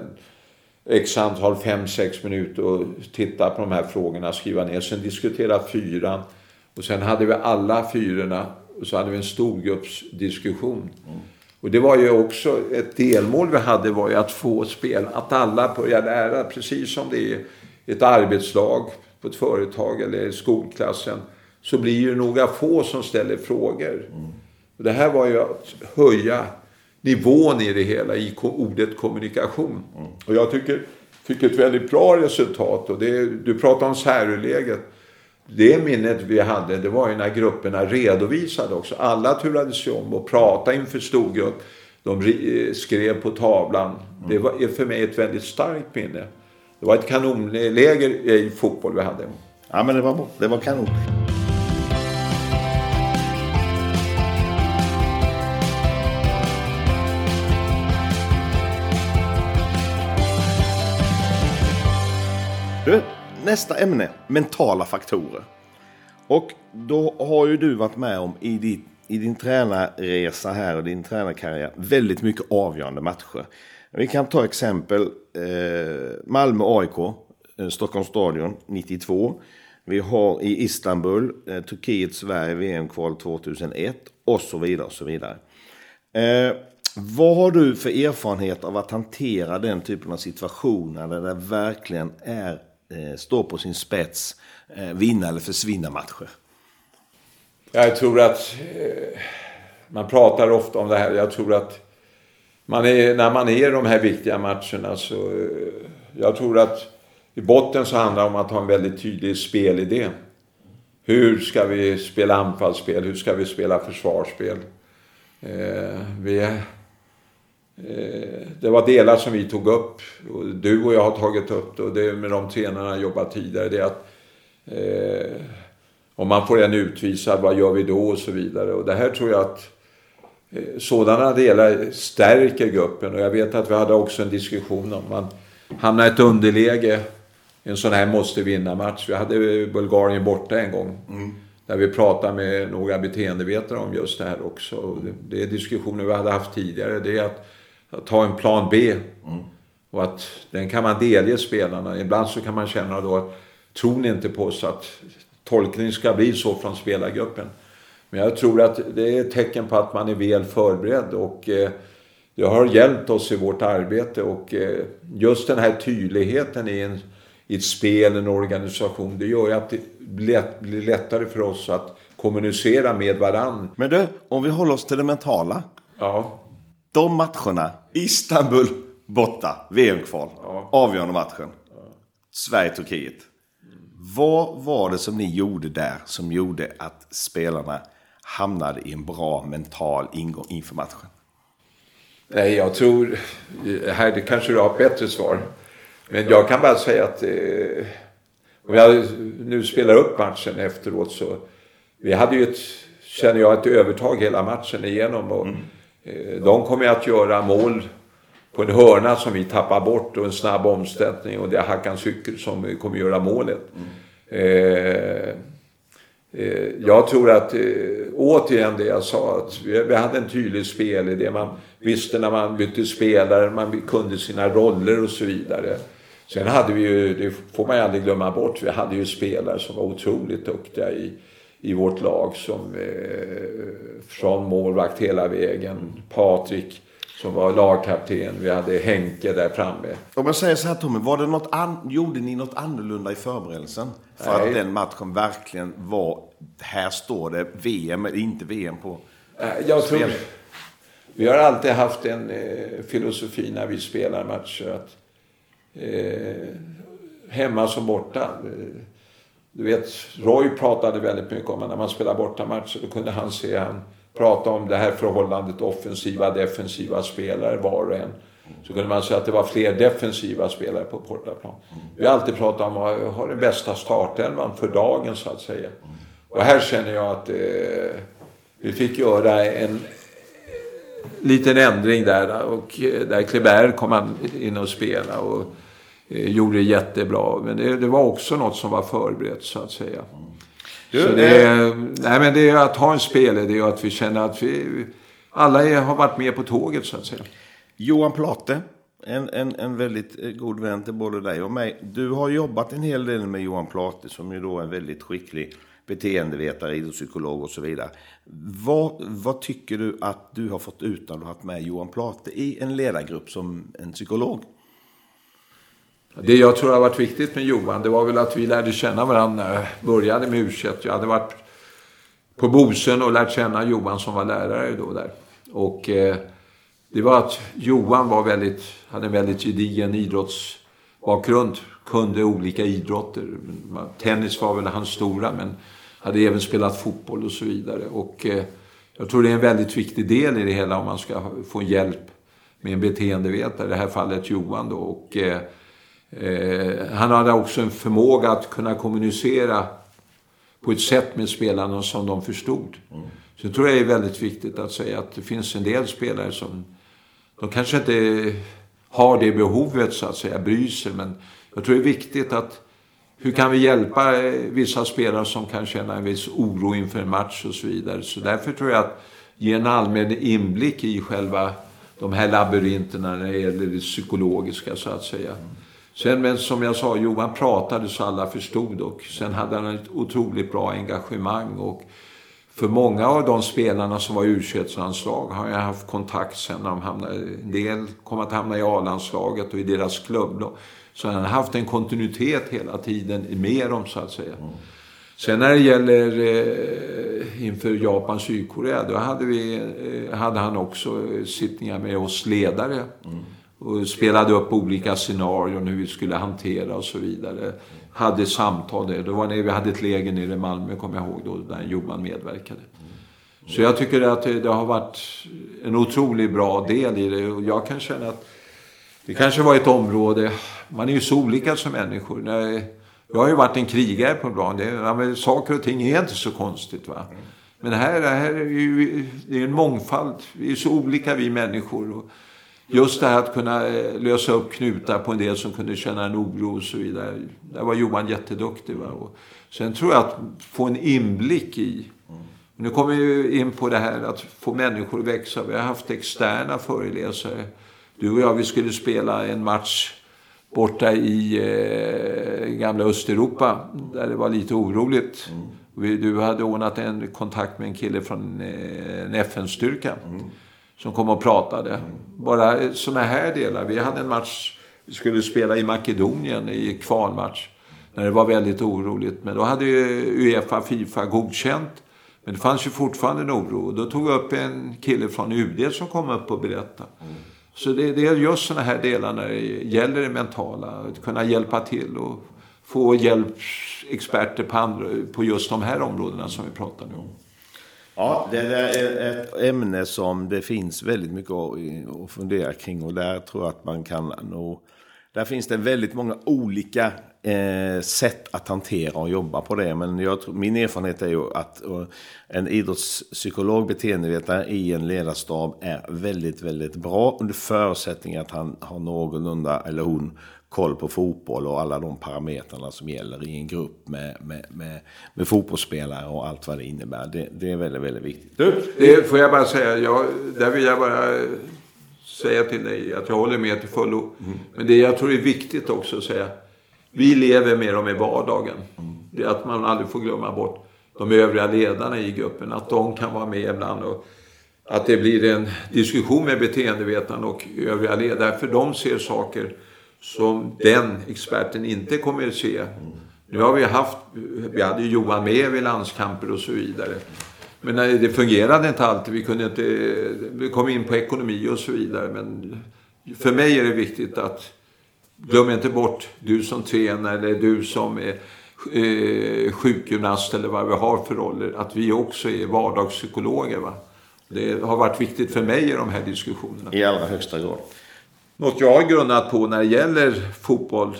x antal 5-6 minuter och titta på de här frågorna, skriva ner. Sen diskutera 4. Och sen hade vi alla 4 och så hade vi en storgruppsdiskussion. Och det var ju också ett delmål vi hade, var ju att få att alla börjar lära, precis som det är ett arbetslag på ett företag eller skolklassen, så blir ju några få som ställer frågor. Och det här var ju att höja nivån i det hela, i ordet kommunikation. Och jag tycker fick ett väldigt bra resultat. Och du pratar om särläget. Det minnet vi hade, det var ju när grupperna redovisade också. Alla turade sig om och pratade inför storgrupp. De skrev på tavlan. Det var för mig ett väldigt starkt minne. Det var ett kanonläger i fotboll vi hade. Ja, men det var kanon. Nästa ämne, mentala faktorer. Och då har ju du varit med om i din tränarresa här och din tränarkarriär väldigt mycket avgörande matcher. Vi kan ta exempel Malmö AIK, Stockholms stadion 92. Vi har i Istanbul, Turkiet-Sverige VM-kval 2001 och så vidare och så vidare. Vad har du för erfarenhet av att hantera den typen av situationer där det verkligen står på sin spets, vinna eller försvinna matcher? Jag tror att man pratar ofta om det här. Jag tror att när man är i de här viktiga matcherna, så jag tror att i botten så handlar det om att ha en väldigt tydlig spelidé. Hur ska vi spela anfallsspel? Hur ska vi spela försvarsspel? Det var delar som vi tog upp. Och du och jag har tagit upp det. Och det med de tränarna jag jobbat tidigare. Det är att om man får en utvisad, vad gör vi då och så vidare. Och det här tror jag att sådana delar stärker gruppen. Och jag vet att vi hade också en diskussion om man hamnar i ett underläge. En sån här måste vinna match. Vi hade Bulgarien borta en gång. Där vi pratade med några beteendevetare om just det här också. Och det är diskussioner vi hade haft tidigare. Det är att ta en plan B. Och att den kan man delge spelarna. Ibland så kan man känna då, tror ni inte på oss att tolkning ska bli så från spelargruppen. Men jag tror att det är ett tecken på att man är väl förberedd. Och det har hjälpt oss i vårt arbete. Och just den här tydligheten i ett spel, en organisation, det gör ju att det blir lättare för oss att kommunicera med varann. Men du, om vi håller oss till det mentala. Ja. De matcherna, Istanbul borta, VM-kval, avgörande matchen. Sverige-Turkiet. Vad var det som ni gjorde där som gjorde att spelarna hamnade i en bra mental ingång inför matchen? Nej, jag tror, här det kanske du har ett bättre svar. Men jag kan bara säga att om jag nu spelar upp matchen efteråt så vi hade ju känner jag ett övertag hela matchen igenom och de kommer att göra mål på en hörna som vi tappar bort och en snabb omställning och det är Hakan Cykel som kommer göra målet. Jag tror att återigen det jag sa att vi hade en tydlig spelidé. Man visste när man bytte spelare, man kunde sina roller och så vidare. Sen hade vi ju, det får man ju aldrig glömma bort, vi hade ju spelare som var otroligt duktiga i vårt lag som från målvakt hela vägen. Patrik som var lagkapten, vi hade Henke där framme. Om jag säger så här Tommy, var det gjorde ni något annorlunda i förberedelsen? För att den matchen verkligen var, här står det VM eller inte VM på jag tror, vi har alltid haft en filosofi när vi spelar matcher att hemma som borta. Du vet, Roy pratade väldigt mycket om att när man spelar borta matcher då kunde han prata om det här förhållandet offensiva, defensiva spelare var och en. Så kunde man säga att det var fler defensiva spelare på bortaplan. Vi har alltid pratat om att ha den bästa startelvan för dagen så att säga. Och här känner jag att vi fick göra en liten ändring där och där Kleber kom han in och spela och gjorde det jättebra. Men det var också något som var förberett så att säga. Så det är att ha en spelare, det är att vi känner att vi alla har varit med på tåget så att säga. Johan Plate, en väldigt god vän till både dig och mig. Du har jobbat en hel del med Johan Plate som ju då är en väldigt skicklig beteendevetare, idrottspsykolog och så vidare. Vad tycker du att du har fått ut när du har haft med Johan Plate i en ledargrupp som en psykolog? Det jag tror har varit viktigt med Johan, det var väl att vi lärde känna varandra. Började med U21. Jag hade varit på Bosön och lärt känna Johan som var lärare då där. Och det var att Johan hade en väldigt gedigen idrottsbakgrund. Kunde olika idrotter. Tennis var väl hans stora, men hade även spelat fotboll och så vidare. Och jag tror det är en väldigt viktig del i det hela om man ska få hjälp med en beteendevetare. I det här fallet Johan då. Och han hade också en förmåga att kunna kommunicera på ett sätt med spelarna som de förstod. Så jag tror det är väldigt viktigt att säga att det finns en del spelare som de kanske inte har det behovet så att säga, bryr sig, men jag tror det är viktigt att hur kan vi hjälpa vissa spelare som kan känna en viss oro inför en match och så vidare. Så därför tror jag att ge en allmän inblick i själva de här labyrinterna när det gäller det psykologiska så att säga. Sen, men som jag sa, Johan pratade så alla förstod och sen hade han ett otroligt bra engagemang och för många av de spelarna som var i U21-landslag har jag haft kontakt sen när de hamnade, en del kom att hamna i A-landslaget och i deras klubb då. Så han har haft en kontinuitet hela tiden med dem så att säga. Sen när det gäller inför Japan Sydkorea då hade han också sittningar med oss ledare och spelade upp olika scenarier hur vi skulle hantera och så vidare. Hade samtal där. Det var när vi hade ett läge nere i Malmö, kommer jag ihåg då, där Johan medverkade. Så jag tycker att det har varit en otroligt bra del i det. Och jag kan känna att det kanske var ett område, man är ju så olika som människor. Jag har ju varit en krigare på plan. Saker och ting är inte så konstigt, va. Men här är ju, det är en mångfald. Vi är så olika vi människor. Och just det här att kunna lösa upp knutar på en del som kunde känna en oro och så vidare. Där var Johan jätteduktig, va. Och sen tror jag att få en inblick i. Nu kommer vi in på det här att få människor att växa. Vi har haft externa föreläsare. Du och jag, vi skulle spela en match borta i gamla Östeuropa där det var lite oroligt. Du hade ordnat en kontakt med en kille från en FN-styrka som kom och pratade. Bara såna här delar. Vi hade en match, vi skulle spela i Makedonien i kvalmatch när det var väldigt oroligt. Men då hade ju UEFA, FIFA godkänt. Men det fanns ju fortfarande en oro. Då tog jag upp en kille från UD som kom upp och berättade. Så det är just såna här delar när det gäller det mentala. Att kunna hjälpa till och få hjälpexperter på just de här områdena som vi pratar nu om. Ja, det är ett ämne som det finns väldigt mycket att fundera kring. Och där tror jag att man kan nå. Där finns det väldigt många olika sätt att hantera och jobba på det. Men min erfarenhet är ju att en idrottspsykolog, beteendevetare i en ledarstab är väldigt, väldigt bra under förutsättning att han har någorlunda eller hon koll på fotboll och alla de parametrarna som gäller i en grupp med fotbollsspelare och allt vad det innebär. Det är väldigt, väldigt viktigt. Det får jag bara säga, där vill jag bara säga till dig att jag håller med till fullo. Men det jag tror är viktigt också att säga, vi lever med dem i vardagen. Det är att man aldrig får glömma bort de övriga ledarna i gruppen, att de kan vara med ibland och att det blir en diskussion med beteendevetarna och övriga ledare, för de ser saker som den experten inte kommer att se. Nu har vi hade Johan med vid landskamper och så vidare. Men det fungerade inte alltid. Vi kom in på ekonomi och så vidare. Men för mig är det viktigt att glöm inte bort du som tränare eller du som är sjukgymnast eller vad vi har för roller. Att vi också är vardagspsykologer, va? Det har varit viktigt för mig i de här diskussionerna. I allra högsta grad. Något jag har grunnat på när det gäller fotboll.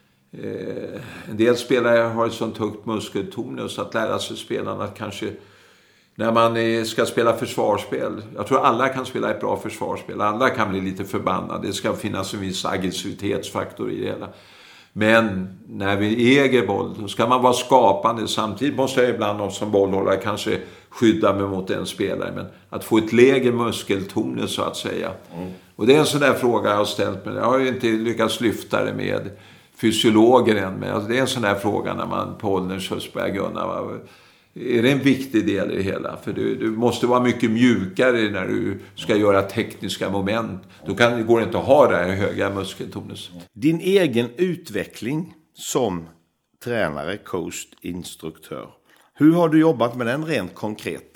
En del spelare har ett sånt högt muskeltonus att lära sig spelarna att kanske när man ska spela försvarsspel. Jag tror alla kan spela ett bra försvarsspel. Alla kan bli lite förbannade. Det ska finnas en viss aggressivitetsfaktor i det hela. Men när vi äger boll, då ska man vara skapande. Samtidigt måste jag ibland som bollhållare kanske skydda mig mot en spelare. Men att få ett lägre muskeltonus så att säga. Och det är en sån där fråga jag har ställt mig. Jag har ju inte lyckats lyfta det med fysiologer än. Men alltså det är en sån där fråga när man på ålderns börjar gunna. Är det en viktig del i det hela? För du måste vara mycket mjukare när du ska göra tekniska moment. Då går det inte att ha det här höga muskeltonus. Din egen utveckling som tränare, coach, instruktör. Hur har du jobbat med den rent konkret?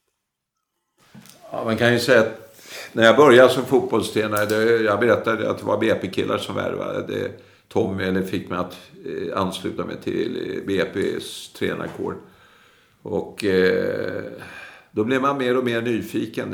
Ja, man kan ju säga att när jag började som fotbollstränare, jag berättade att det var BP-killar som värvade Tommy eller fick mig att ansluta mig till BPs tränarkår. Och då blev man mer och mer nyfiken.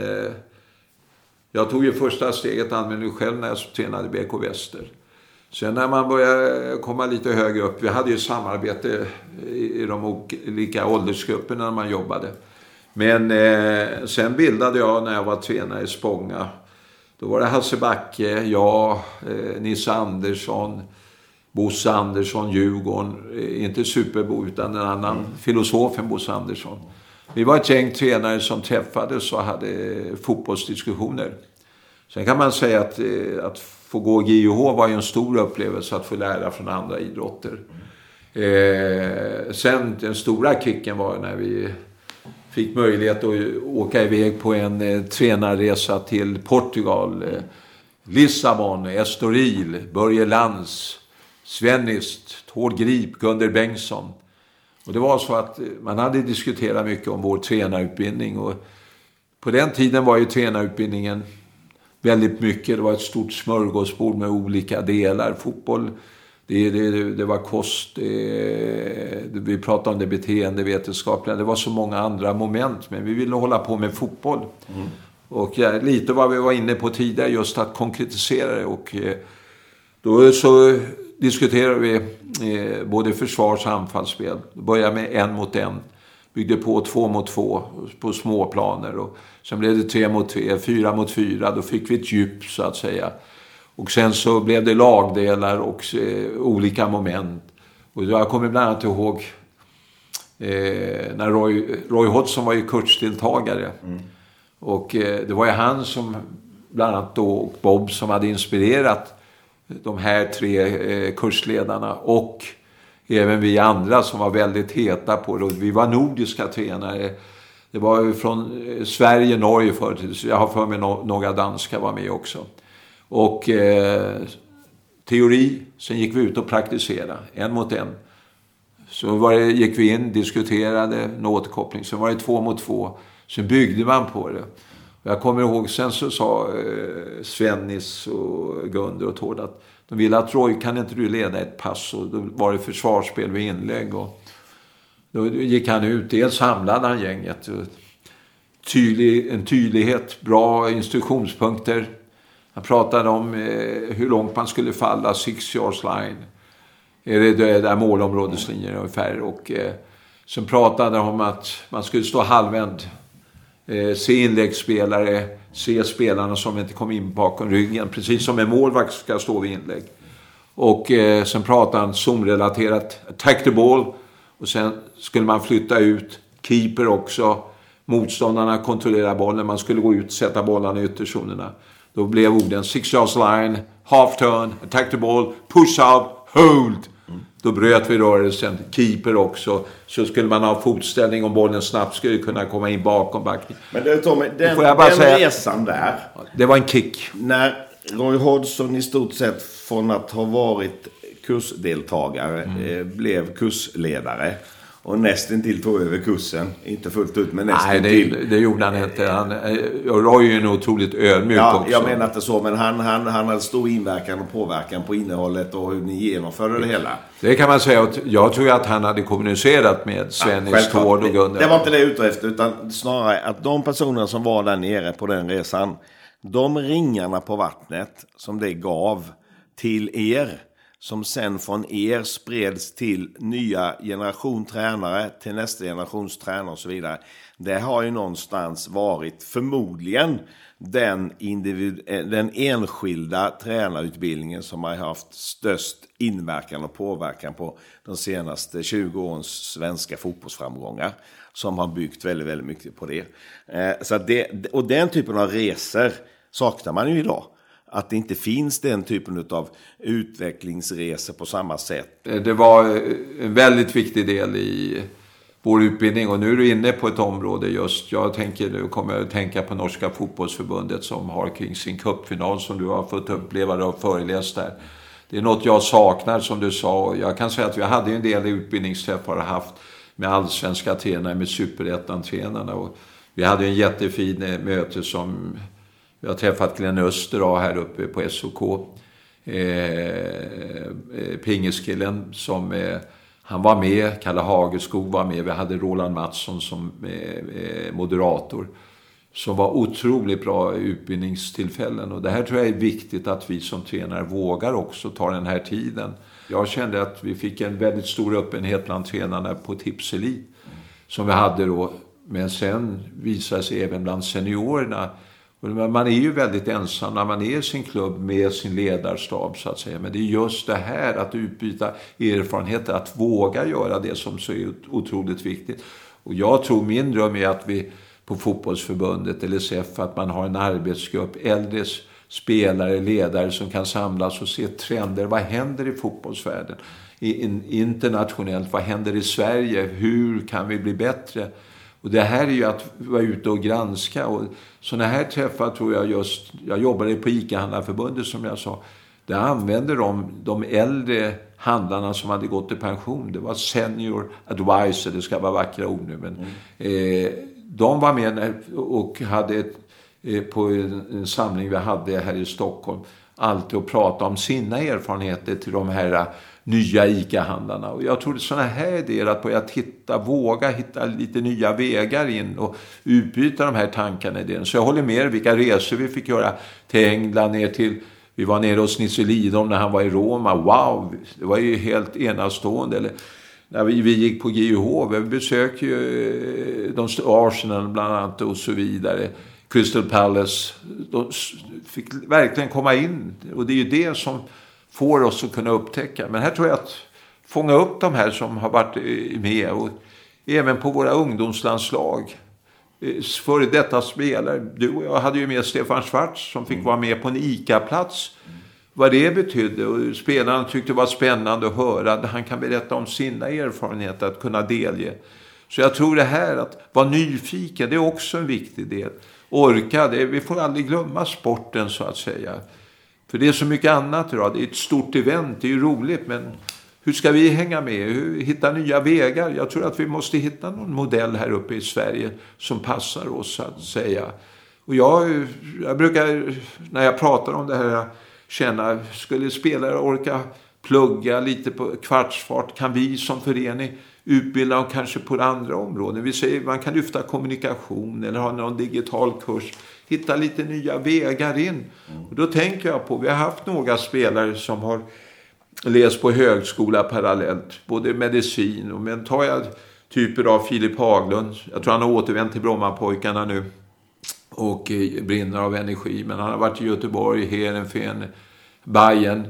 Jag tog ju första steget använde själv när jag tränade BK Väster. Sen när man började komma lite högre upp, vi hade ju samarbete i de olika åldersgrupperna när man jobbade. Men sen bildade jag när jag var tränare i Spånga. Då var det Hasse Backe, jag, Nisse Andersson, Bosse Andersson, Djurgården, inte Superbo utan en annan filosofen Bosse Andersson. Vi var ett gäng tränare som träffades och hade fotbollsdiskussioner. Sen kan man säga att få gå GIH var ju en stor upplevelse att få lära från andra idrotter. Sen den stora kicken var när vi fick möjlighet att åka iväg på en tränarresa till Portugal. Lissabon, Estoril, Börje Lantz, Svennist, Tord Grip, Gunder Bengtsson. Och det var så att man hade diskuterat mycket om vår tränarutbildning. Och på den tiden var ju tränarutbildningen väldigt mycket. Det var ett stort smörgåsbord med olika delar. Fotboll Det var kost, vi pratade om det beteendevetenskapliga, det var så många andra moment, men vi ville hålla på med fotboll. Och lite vad vi var inne på tidigare, just att konkretisera det. Och då så diskuterade vi både försvars- och anfallsspel. Började med 1 mot 1, byggde på 2 mot 2 på små planer. Och sen blev det 3 mot 3, 4 mot 4, då fick vi ett djup så att säga. Och sen så blev det lagdelar och olika moment. Och jag kommer bland annat ihåg när Roy Hodgson var ju kursdeltagare. Och det var ju han som bland annat då, och Bob, som hade inspirerat de här 3 kursledarna. Och även vi andra som var väldigt heta på det. Och vi var nordiska tränare. Det var ju från Sverige, Norge förut. Jag har för mig några danska var med också. Och teori, sen gick vi ut och praktiserade 1 mot 1. Så gick vi in, diskuterade en återkoppling. Sen var det 2 mot 2. Sen byggde man på det. Och jag kommer ihåg, sen så sa Svennis och Gunder och Tord att de ville att Roy, kan inte du leda ett pass? Och då var det försvarsspel vid inlägg. Och då gick han ut, dels samlade han gänget. En tydlighet, bra instruktionspunkter. Han pratade om hur långt man skulle falla, 6 yards line. Är det där målområdeslinjen ungefär. Och sen pratade han om att man skulle stå halvvänd. Se inläggsspelare, se spelarna som inte kom in bakom ryggen. Precis som en målvakt ska stå vid inlägg. Och sen pratade han zonrelaterat, attack the ball. Och sen skulle man flytta ut, keeper också. Motståndarna kontrollerar bollen, man skulle gå ut, sätta bollarna i ytterzonerna. Då blev orden 6 yards line, half turn, attack the ball, push out, hold. Då bröt vi rörelsen, keeper också. Så skulle man ha fotställning om bollen snabbt skulle kunna komma in bakom backen. Men det, Tommy, den resan där. Det var en kick. När Roy Hodgson i stort sett från att ha varit kursdeltagare blev kursledare. Och nästan till tog över kursen. Inte fullt ut, men nästan till. Nej, det gjorde han inte. Roy är ju en otroligt ödmjuk också. Jag menar inte så, men han hade stor inverkan och påverkan på innehållet och hur ni genomförde det hela. Det kan man säga. Jag tror att han hade kommunicerat med Svennis, Tord och Gunnar. Det var inte det ute efter, utan snarare att de personer som var där nere på den resan, de ringarna på vattnet som det gav till er, som sen från er spreds till nya generation tränare, till nästa generations tränare och så vidare. Det har ju någonstans varit förmodligen den enskilda tränarutbildningen som har haft störst inverkan och påverkan på de senaste 20 årens svenska fotbollsframgångar, som har byggt väldigt, väldigt mycket på det. Så att och den typen av resor saknar man ju idag. Att det inte finns den typen av utvecklingsresor på samma sätt. Det var en väldigt viktig del i vår utbildning. Och nu är du inne på ett område just. Nu kommer jag att tänka på Norska fotbollsförbundet som har kring sin cupfinal som du har fått uppleva och föreläst där. Det är något jag saknar, som du sa. Jag kan säga att vi hade en del utbildningsträffar haft med allsvenska tränare, med superettan-tränarna. Och vi hade en jättefin möte som... Vi har träffat Glenn Öster här uppe på SOK. Pingeskillen som han var med. Kalle Hageskog var med. Vi hade Roland Mattsson som moderator. Som var otroligt bra utbildningstillfällen. Och det här tror jag är viktigt att vi som tränare vågar också ta den här tiden. Jag kände att vi fick en väldigt stor öppenhet bland tränarna på Tipselit. Som vi hade då. Men sen visade sig även bland seniorerna. Man är ju väldigt ensam när man är i sin klubb med sin ledarstab så att säga. Men det är just det här att utbyta erfarenheter, att våga göra det som så är otroligt viktigt. Och jag tror min dröm är att vi på fotbollsförbundet eller LSF, att man har en arbetsgrupp, äldre spelare, ledare som kan samlas och se trender. Vad händer i fotbollsvärlden? Internationellt, vad händer i Sverige? Hur kan vi bli bättre? Och det här är ju att vara ute och granska. Och sådana här träffar tror jag jobbade på ICA-handlarförbundet som jag sa. Där använde de äldre handlarna som hade gått i pension. Det var senior advisor, det ska vara vackra ord nu. Men de var med och hade på en samling vi hade här i Stockholm alltid att prata om sina erfarenheter till de här nya ICA-handlarna. Och jag tror det är sådana här idéer att börja våga hitta lite nya vägar in och utbyta de här tankarna i det. Så jag håller med vilka resor vi fick göra till England, vi var nere hos Nisse Lidholm när han var i Roma. Wow, det var ju helt enastående. Eller när vi gick på GUH, vi besökte ju Arsenal bland annat och så vidare. Crystal Palace, de fick verkligen komma in. Och det är ju det som får oss att kunna upptäcka. Men här tror jag att fånga upp de här som har varit med. Och även på våra ungdomslandslag. Före detta spelare. Du och jag hade ju med Stefan Schwarz som fick vara med på en ICA-plats. Vad det betydde. Och spelarna tyckte det var spännande att höra. Han kan berätta om sina erfarenheter att kunna delge. Så jag tror det här att vara nyfiken, det är också en viktig del. Orka, vi får aldrig glömma sporten så att säga. För det är så mycket annat idag. Det är ett stort event, det är ju roligt. Men hur ska vi hänga med? Hitta nya vägar? Jag tror att vi måste hitta någon modell här uppe i Sverige som passar oss så att säga. Och jag brukar, när jag pratar om det här, känna, skulle spelare orka plugga lite på kvartsfart? Kan vi som förening utbilda dem kanske på andra områden? Vi säger man kan lyfta kommunikation eller ha någon digital kurs. Hitta lite nya vägar in. Och då tänker jag på, vi har haft några spelare som har läst på högskola parallellt. Både medicin och, men tar jag typer av Filip Haglund. Jag tror han har återvänt till Brommapojkarna nu. Och brinner av energi. Men han har varit i Göteborg, Heerenveen, Bayern.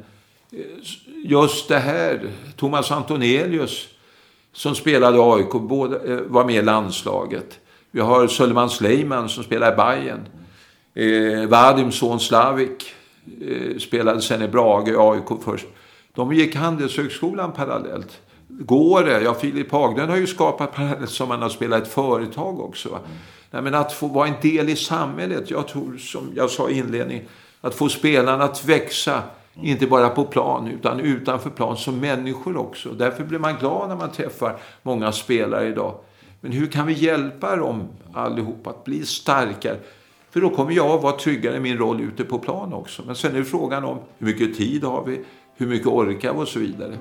Just det här, Thomas Antonelius som spelade AIK, var med i landslaget. Vi har Suleiman Sleiman som spelar i Bayern. Vadim Slavik spelade sen i Brage i AIK först. De gick Handelshögskolan parallellt. Går det? Ja, Filip Haglund har ju skapat parallellt som man har spelat ett företag också. Va? Nej, men att få vara en del i samhället. Jag tror, som jag sa i inledningen, att få spelarna att växa. Inte bara på plan utan utanför plan som människor också. Därför blir man glad när man träffar många spelare idag. Men hur kan vi hjälpa dem allihop att bli starkare? För då kommer jag att vara tryggare i min roll ute på plan också. Men sen är det frågan om hur mycket tid har vi, hur mycket orkar vi och så vidare.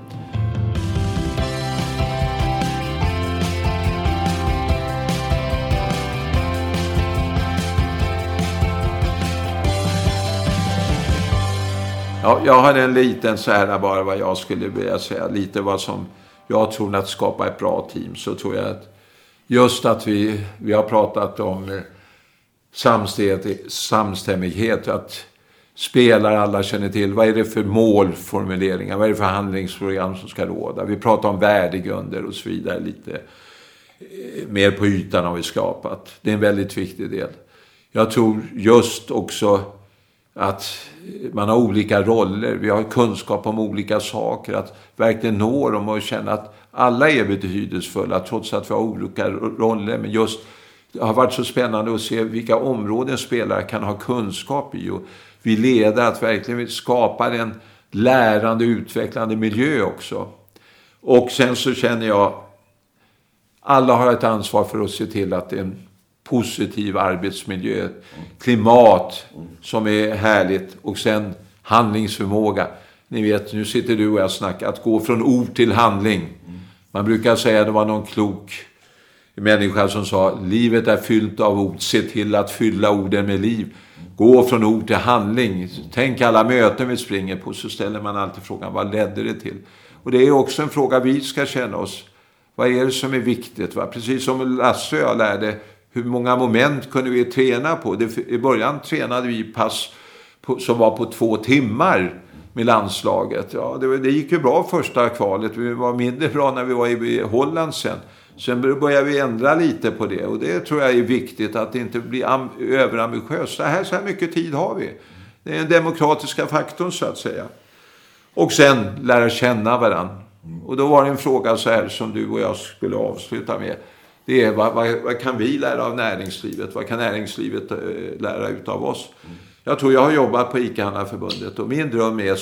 Ja, jag har en liten så här bara vad jag skulle vilja säga. Lite vad som jag tror att skapa ett bra team. Så tror jag att just att vi har pratat om samstämmighet. Att spelare alla känner till. Vad är det för målformuleringar? Vad är det för handlingsprogram som ska råda? Vi pratar om värdegrunder och så vidare. Lite mer på ytan har vi skapat. Det är en väldigt viktig del. Jag tror just också att man har olika roller. Vi har kunskap om olika saker. Att verkligen nå dem och känna att alla är betydelsefulla trots att vi har olika roller. Men just det har varit så spännande att se vilka områden spelare kan ha kunskap i. Och vi leder att verkligen skapa en lärande, utvecklande miljö också. Och sen så känner jag alla har ett ansvar för att se till att det är en positiv arbetsmiljö, klimat som är härligt och sen handlingsförmåga. Ni vet, nu sitter du och jag snackar att gå från ord till handling. Man brukar säga att det var någon klok människa som sa livet är fyllt av ord, se till att fylla orden med liv. Gå från ord till handling. Tänk alla möten vi springer på, så ställer man alltid frågan, vad ledde det till? Och det är också en fråga vi ska känna oss. Vad är det som är viktigt? Va? Precis som Lasse och jag lärde, hur många moment kunde vi träna på? I början tränade vi pass som var på 2 timmar med landslaget. Ja, det gick ju bra första kvalet. Vi var mindre bra när vi var i Holland sen. Sen började vi ändra lite på det. Och det tror jag är viktigt att det inte blir överambitiöst. Så här mycket tid har vi. Det är den demokratiska faktorn så att säga. Och sen lära känna varandra. Och då var det en fråga så här som du och jag skulle avsluta med. Det är vad kan vi lära av näringslivet? Vad kan näringslivet lära utav oss? Jag tror jag har jobbat på ICA-handlarförbundet och min dröm är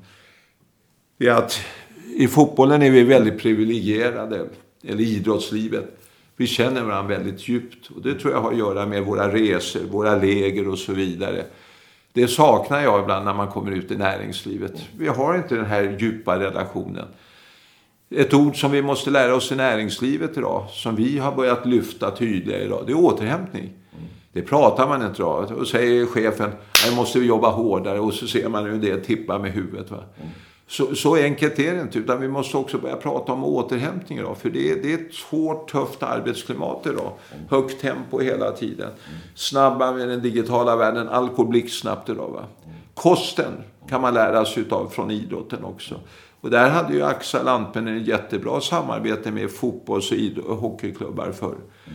att i fotbollen är vi väldigt privilegierade, eller idrottslivet. Vi känner varandra väldigt djupt och det tror jag har att göra med våra resor, våra läger och så vidare. Det saknar jag ibland när man kommer ut i näringslivet. Vi har inte den här djupa relationen. Ett ord som vi måste lära oss i näringslivet idag, som vi har börjat lyfta tydligare idag, det är återhämtning. Det pratar man inte idag. Och säger chefen, nu måste vi jobba hårdare, och så ser man hur det tippar med huvudet. Va? Så enkelt är det inte, utan vi måste också börja prata om återhämtning idag. För det är ett svårt, tufft arbetsklimat idag. Högt tempo hela tiden. Snabba med den digitala världen, allt går blixtsnabbt idag. Va? Kosten kan man lära sig av från idrotten också. Och där hade ju Axel Antmen en jättebra samarbete med fotbolls- och hockeyklubbar förr.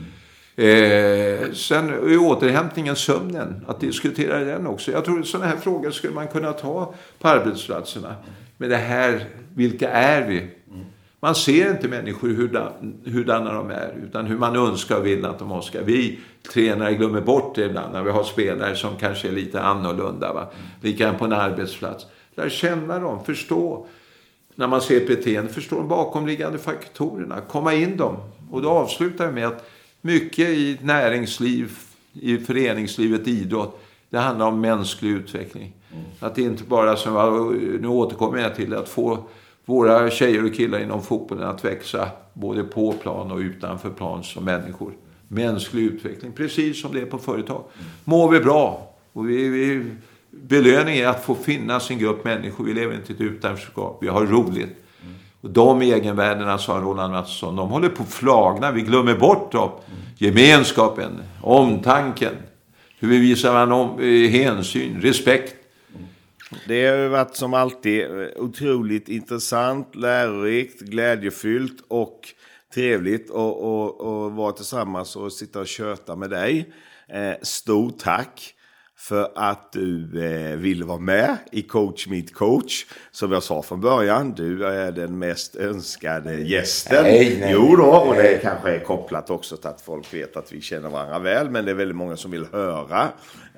Sen är återhämtningen sömnen, att diskutera den också. Jag tror att sådana här frågor skulle man kunna ta på arbetsplatserna. Men det här, vilka är vi? Man ser inte människor hurdana de är, utan hur man önskar och vill att de ska. Vi tränare glömmer bort det ibland när vi har spelare som kanske är lite annorlunda. Va? Likadant på en arbetsplats. Där känna dem, förstå. När man ser beteende, förstå de bakomliggande faktorerna. Komma in dem. Och då avslutar vi med att mycket i näringsliv, i föreningslivet, idrott, det handlar om mänsklig utveckling. Att det inte bara, som nu återkommer jag till, att få våra tjejer och killar inom fotbollen att växa både på plan och utanför plan som människor. Mänsklig utveckling, precis som det är på företag. Mår vi bra, och belöning är att få finnas en grupp människor. Vi lever inte i ett utanförskap, vi har roligt. Och de egenvärdena, sa Roland Mattsson, de håller på att flagna. Vi glömmer bort dem. Gemenskapen, omtanken, hur vi visar hänsyn, respekt. Det har varit som alltid otroligt intressant, lärorikt, glädjefyllt och trevligt att vara tillsammans och sitta och köta med dig. Stort tack för att du vill vara med i Coach Meet Coach. Som jag sa från början, du är den mest önskade gästen. Nej. Jo då, och det kanske är kopplat också till att folk vet att vi känner varandra väl. Men det är väldigt många som vill höra.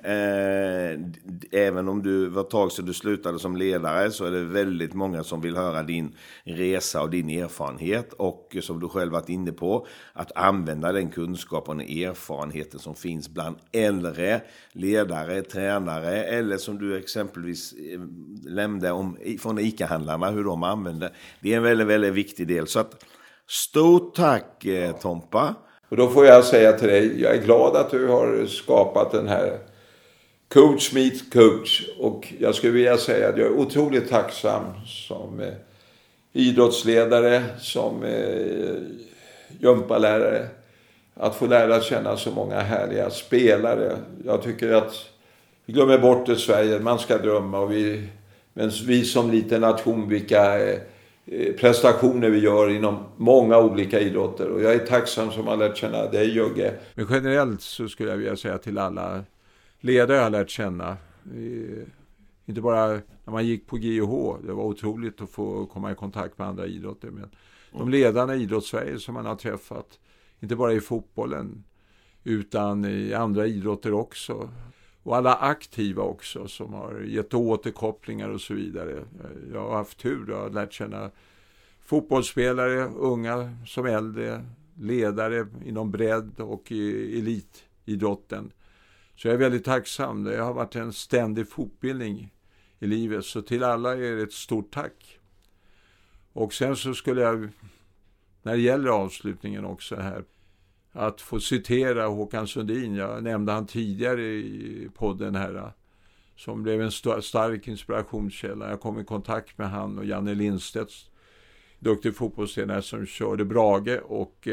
Även om du var ett tag sedan du slutade som ledare, så är det väldigt många som vill höra din resa och din erfarenhet. Och som du själv varit inne på, att använda den kunskapen och erfarenheten som finns bland äldre ledare, tränare, eller som du exempelvis nämnde från ICA-handlarna, hur de använder. Det är en väldigt, väldigt viktig del. Så att, stort tack Tompa. Och då får jag säga till dig, jag är glad att du har skapat den här Coach Meet Coach. Och jag skulle vilja säga att jag är otroligt tacksam som idrottsledare, som gympalärare, att få lära känna så många härliga spelare. Jag tycker att vi glömmer bort det i Sverige, man ska drömma, och men vi som liten nation, vilka prestationer vi gör inom många olika idrotter. Och jag är tacksam som har lärt känna dig, Jugge. Men generellt så skulle jag vilja säga till alla ledare jag har lärt känna, inte bara när man gick på GH, det var otroligt att få komma i kontakt med andra idrotter, men de ledarna i idrottssverige som man har träffat, inte bara i fotbollen utan i andra idrotter också. Och alla aktiva också som har gett återkopplingar och så vidare. Jag har haft tur och har lärt känna fotbollsspelare, unga som äldre, ledare inom bredd och elitidrotten. Så jag är väldigt tacksam. Det har varit en ständig fortbildning i livet. Så till alla är det ett stort tack. Och sen så skulle jag, när det gäller avslutningen också här, att få citera Håkan Sundin. Jag nämnde han tidigare i podden här, som blev en stark inspirationskälla. Jag kom i kontakt med han och Janne Lindstedt, duktig fotbollstränare som körde Brage, och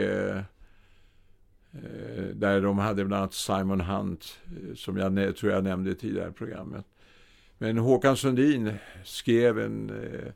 där de hade bland annat Simon Hunt, som jag tror jag nämnde i tidigare programmet. Men Håkan Sundin skrev en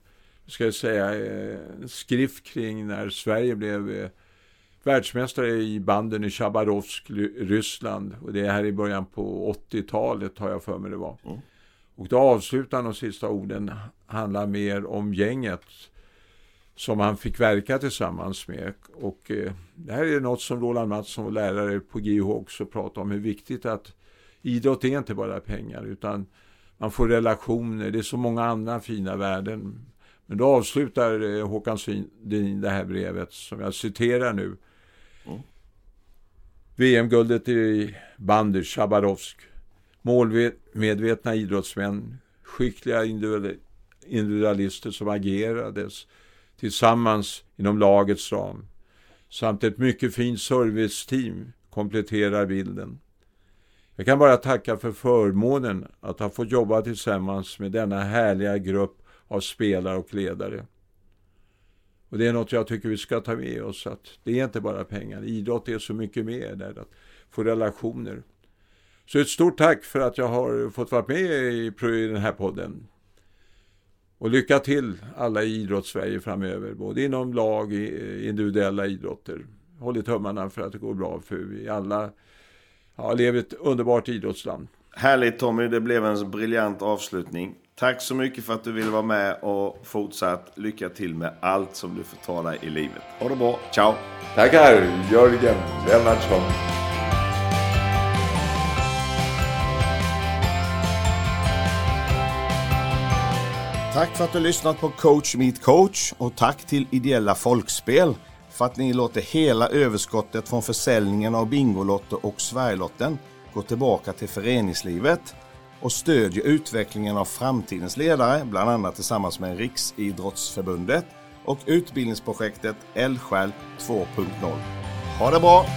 skrift kring när Sverige blev världsmästare i banden i Chabarovsk, Ryssland. Och det är här i början på 80-talet har jag för mig det var. Och då avslutar de sista orden handlar mer om gänget som han fick verka tillsammans med. Och det här är något som Roland Mattsson och lärare på GH också pratar om, hur viktigt att idrott är inte bara pengar, utan man får relationer, det är så många andra fina värden. Men då avslutar Håkan Sundin det här brevet som jag citerar nu. VM-guldet i bandy, Chabarovsk. målmedvetna idrottsmän, skickliga individualister som agerades tillsammans inom lagets ram, samt ett mycket fint serviceteam kompletterar bilden. Jag kan bara tacka för förmånen att ha fått jobba tillsammans med denna härliga grupp av spelare och ledare. Och det är något jag tycker vi ska ta med oss, att det är inte bara pengar. Idrott är så mycket mer där, att få relationer. Så ett stort tack för att jag har fått vara med i den här podden. Och lycka till alla i idrottssverige framöver, både inom lag, individuella idrotter. Håll i tummarna för att det går bra, för vi alla lever ett underbart idrottsland. Härligt Tommy, det blev en briljant avslutning. Tack så mycket för att du ville vara med, och fortsatt lycka till med allt som du får ta dig i livet. Ha det bra, ciao! Tackar Jörgen Lennartsson. Tack för att du lyssnat på Coach Meet Coach, och tack till Ideella Folkspel för att ni låter hela överskottet från försäljningen av Bingolotter och Sverigelotten gå tillbaka till föreningslivet och stödjer utvecklingen av framtidens ledare, bland annat tillsammans med Riksidrottsförbundet och utbildningsprojektet Eldsjäl 2.0. Ha det bra!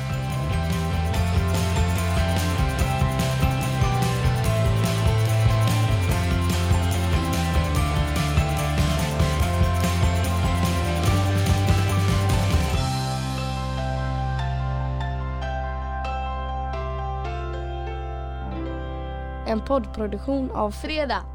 En poddproduktion av Fredag.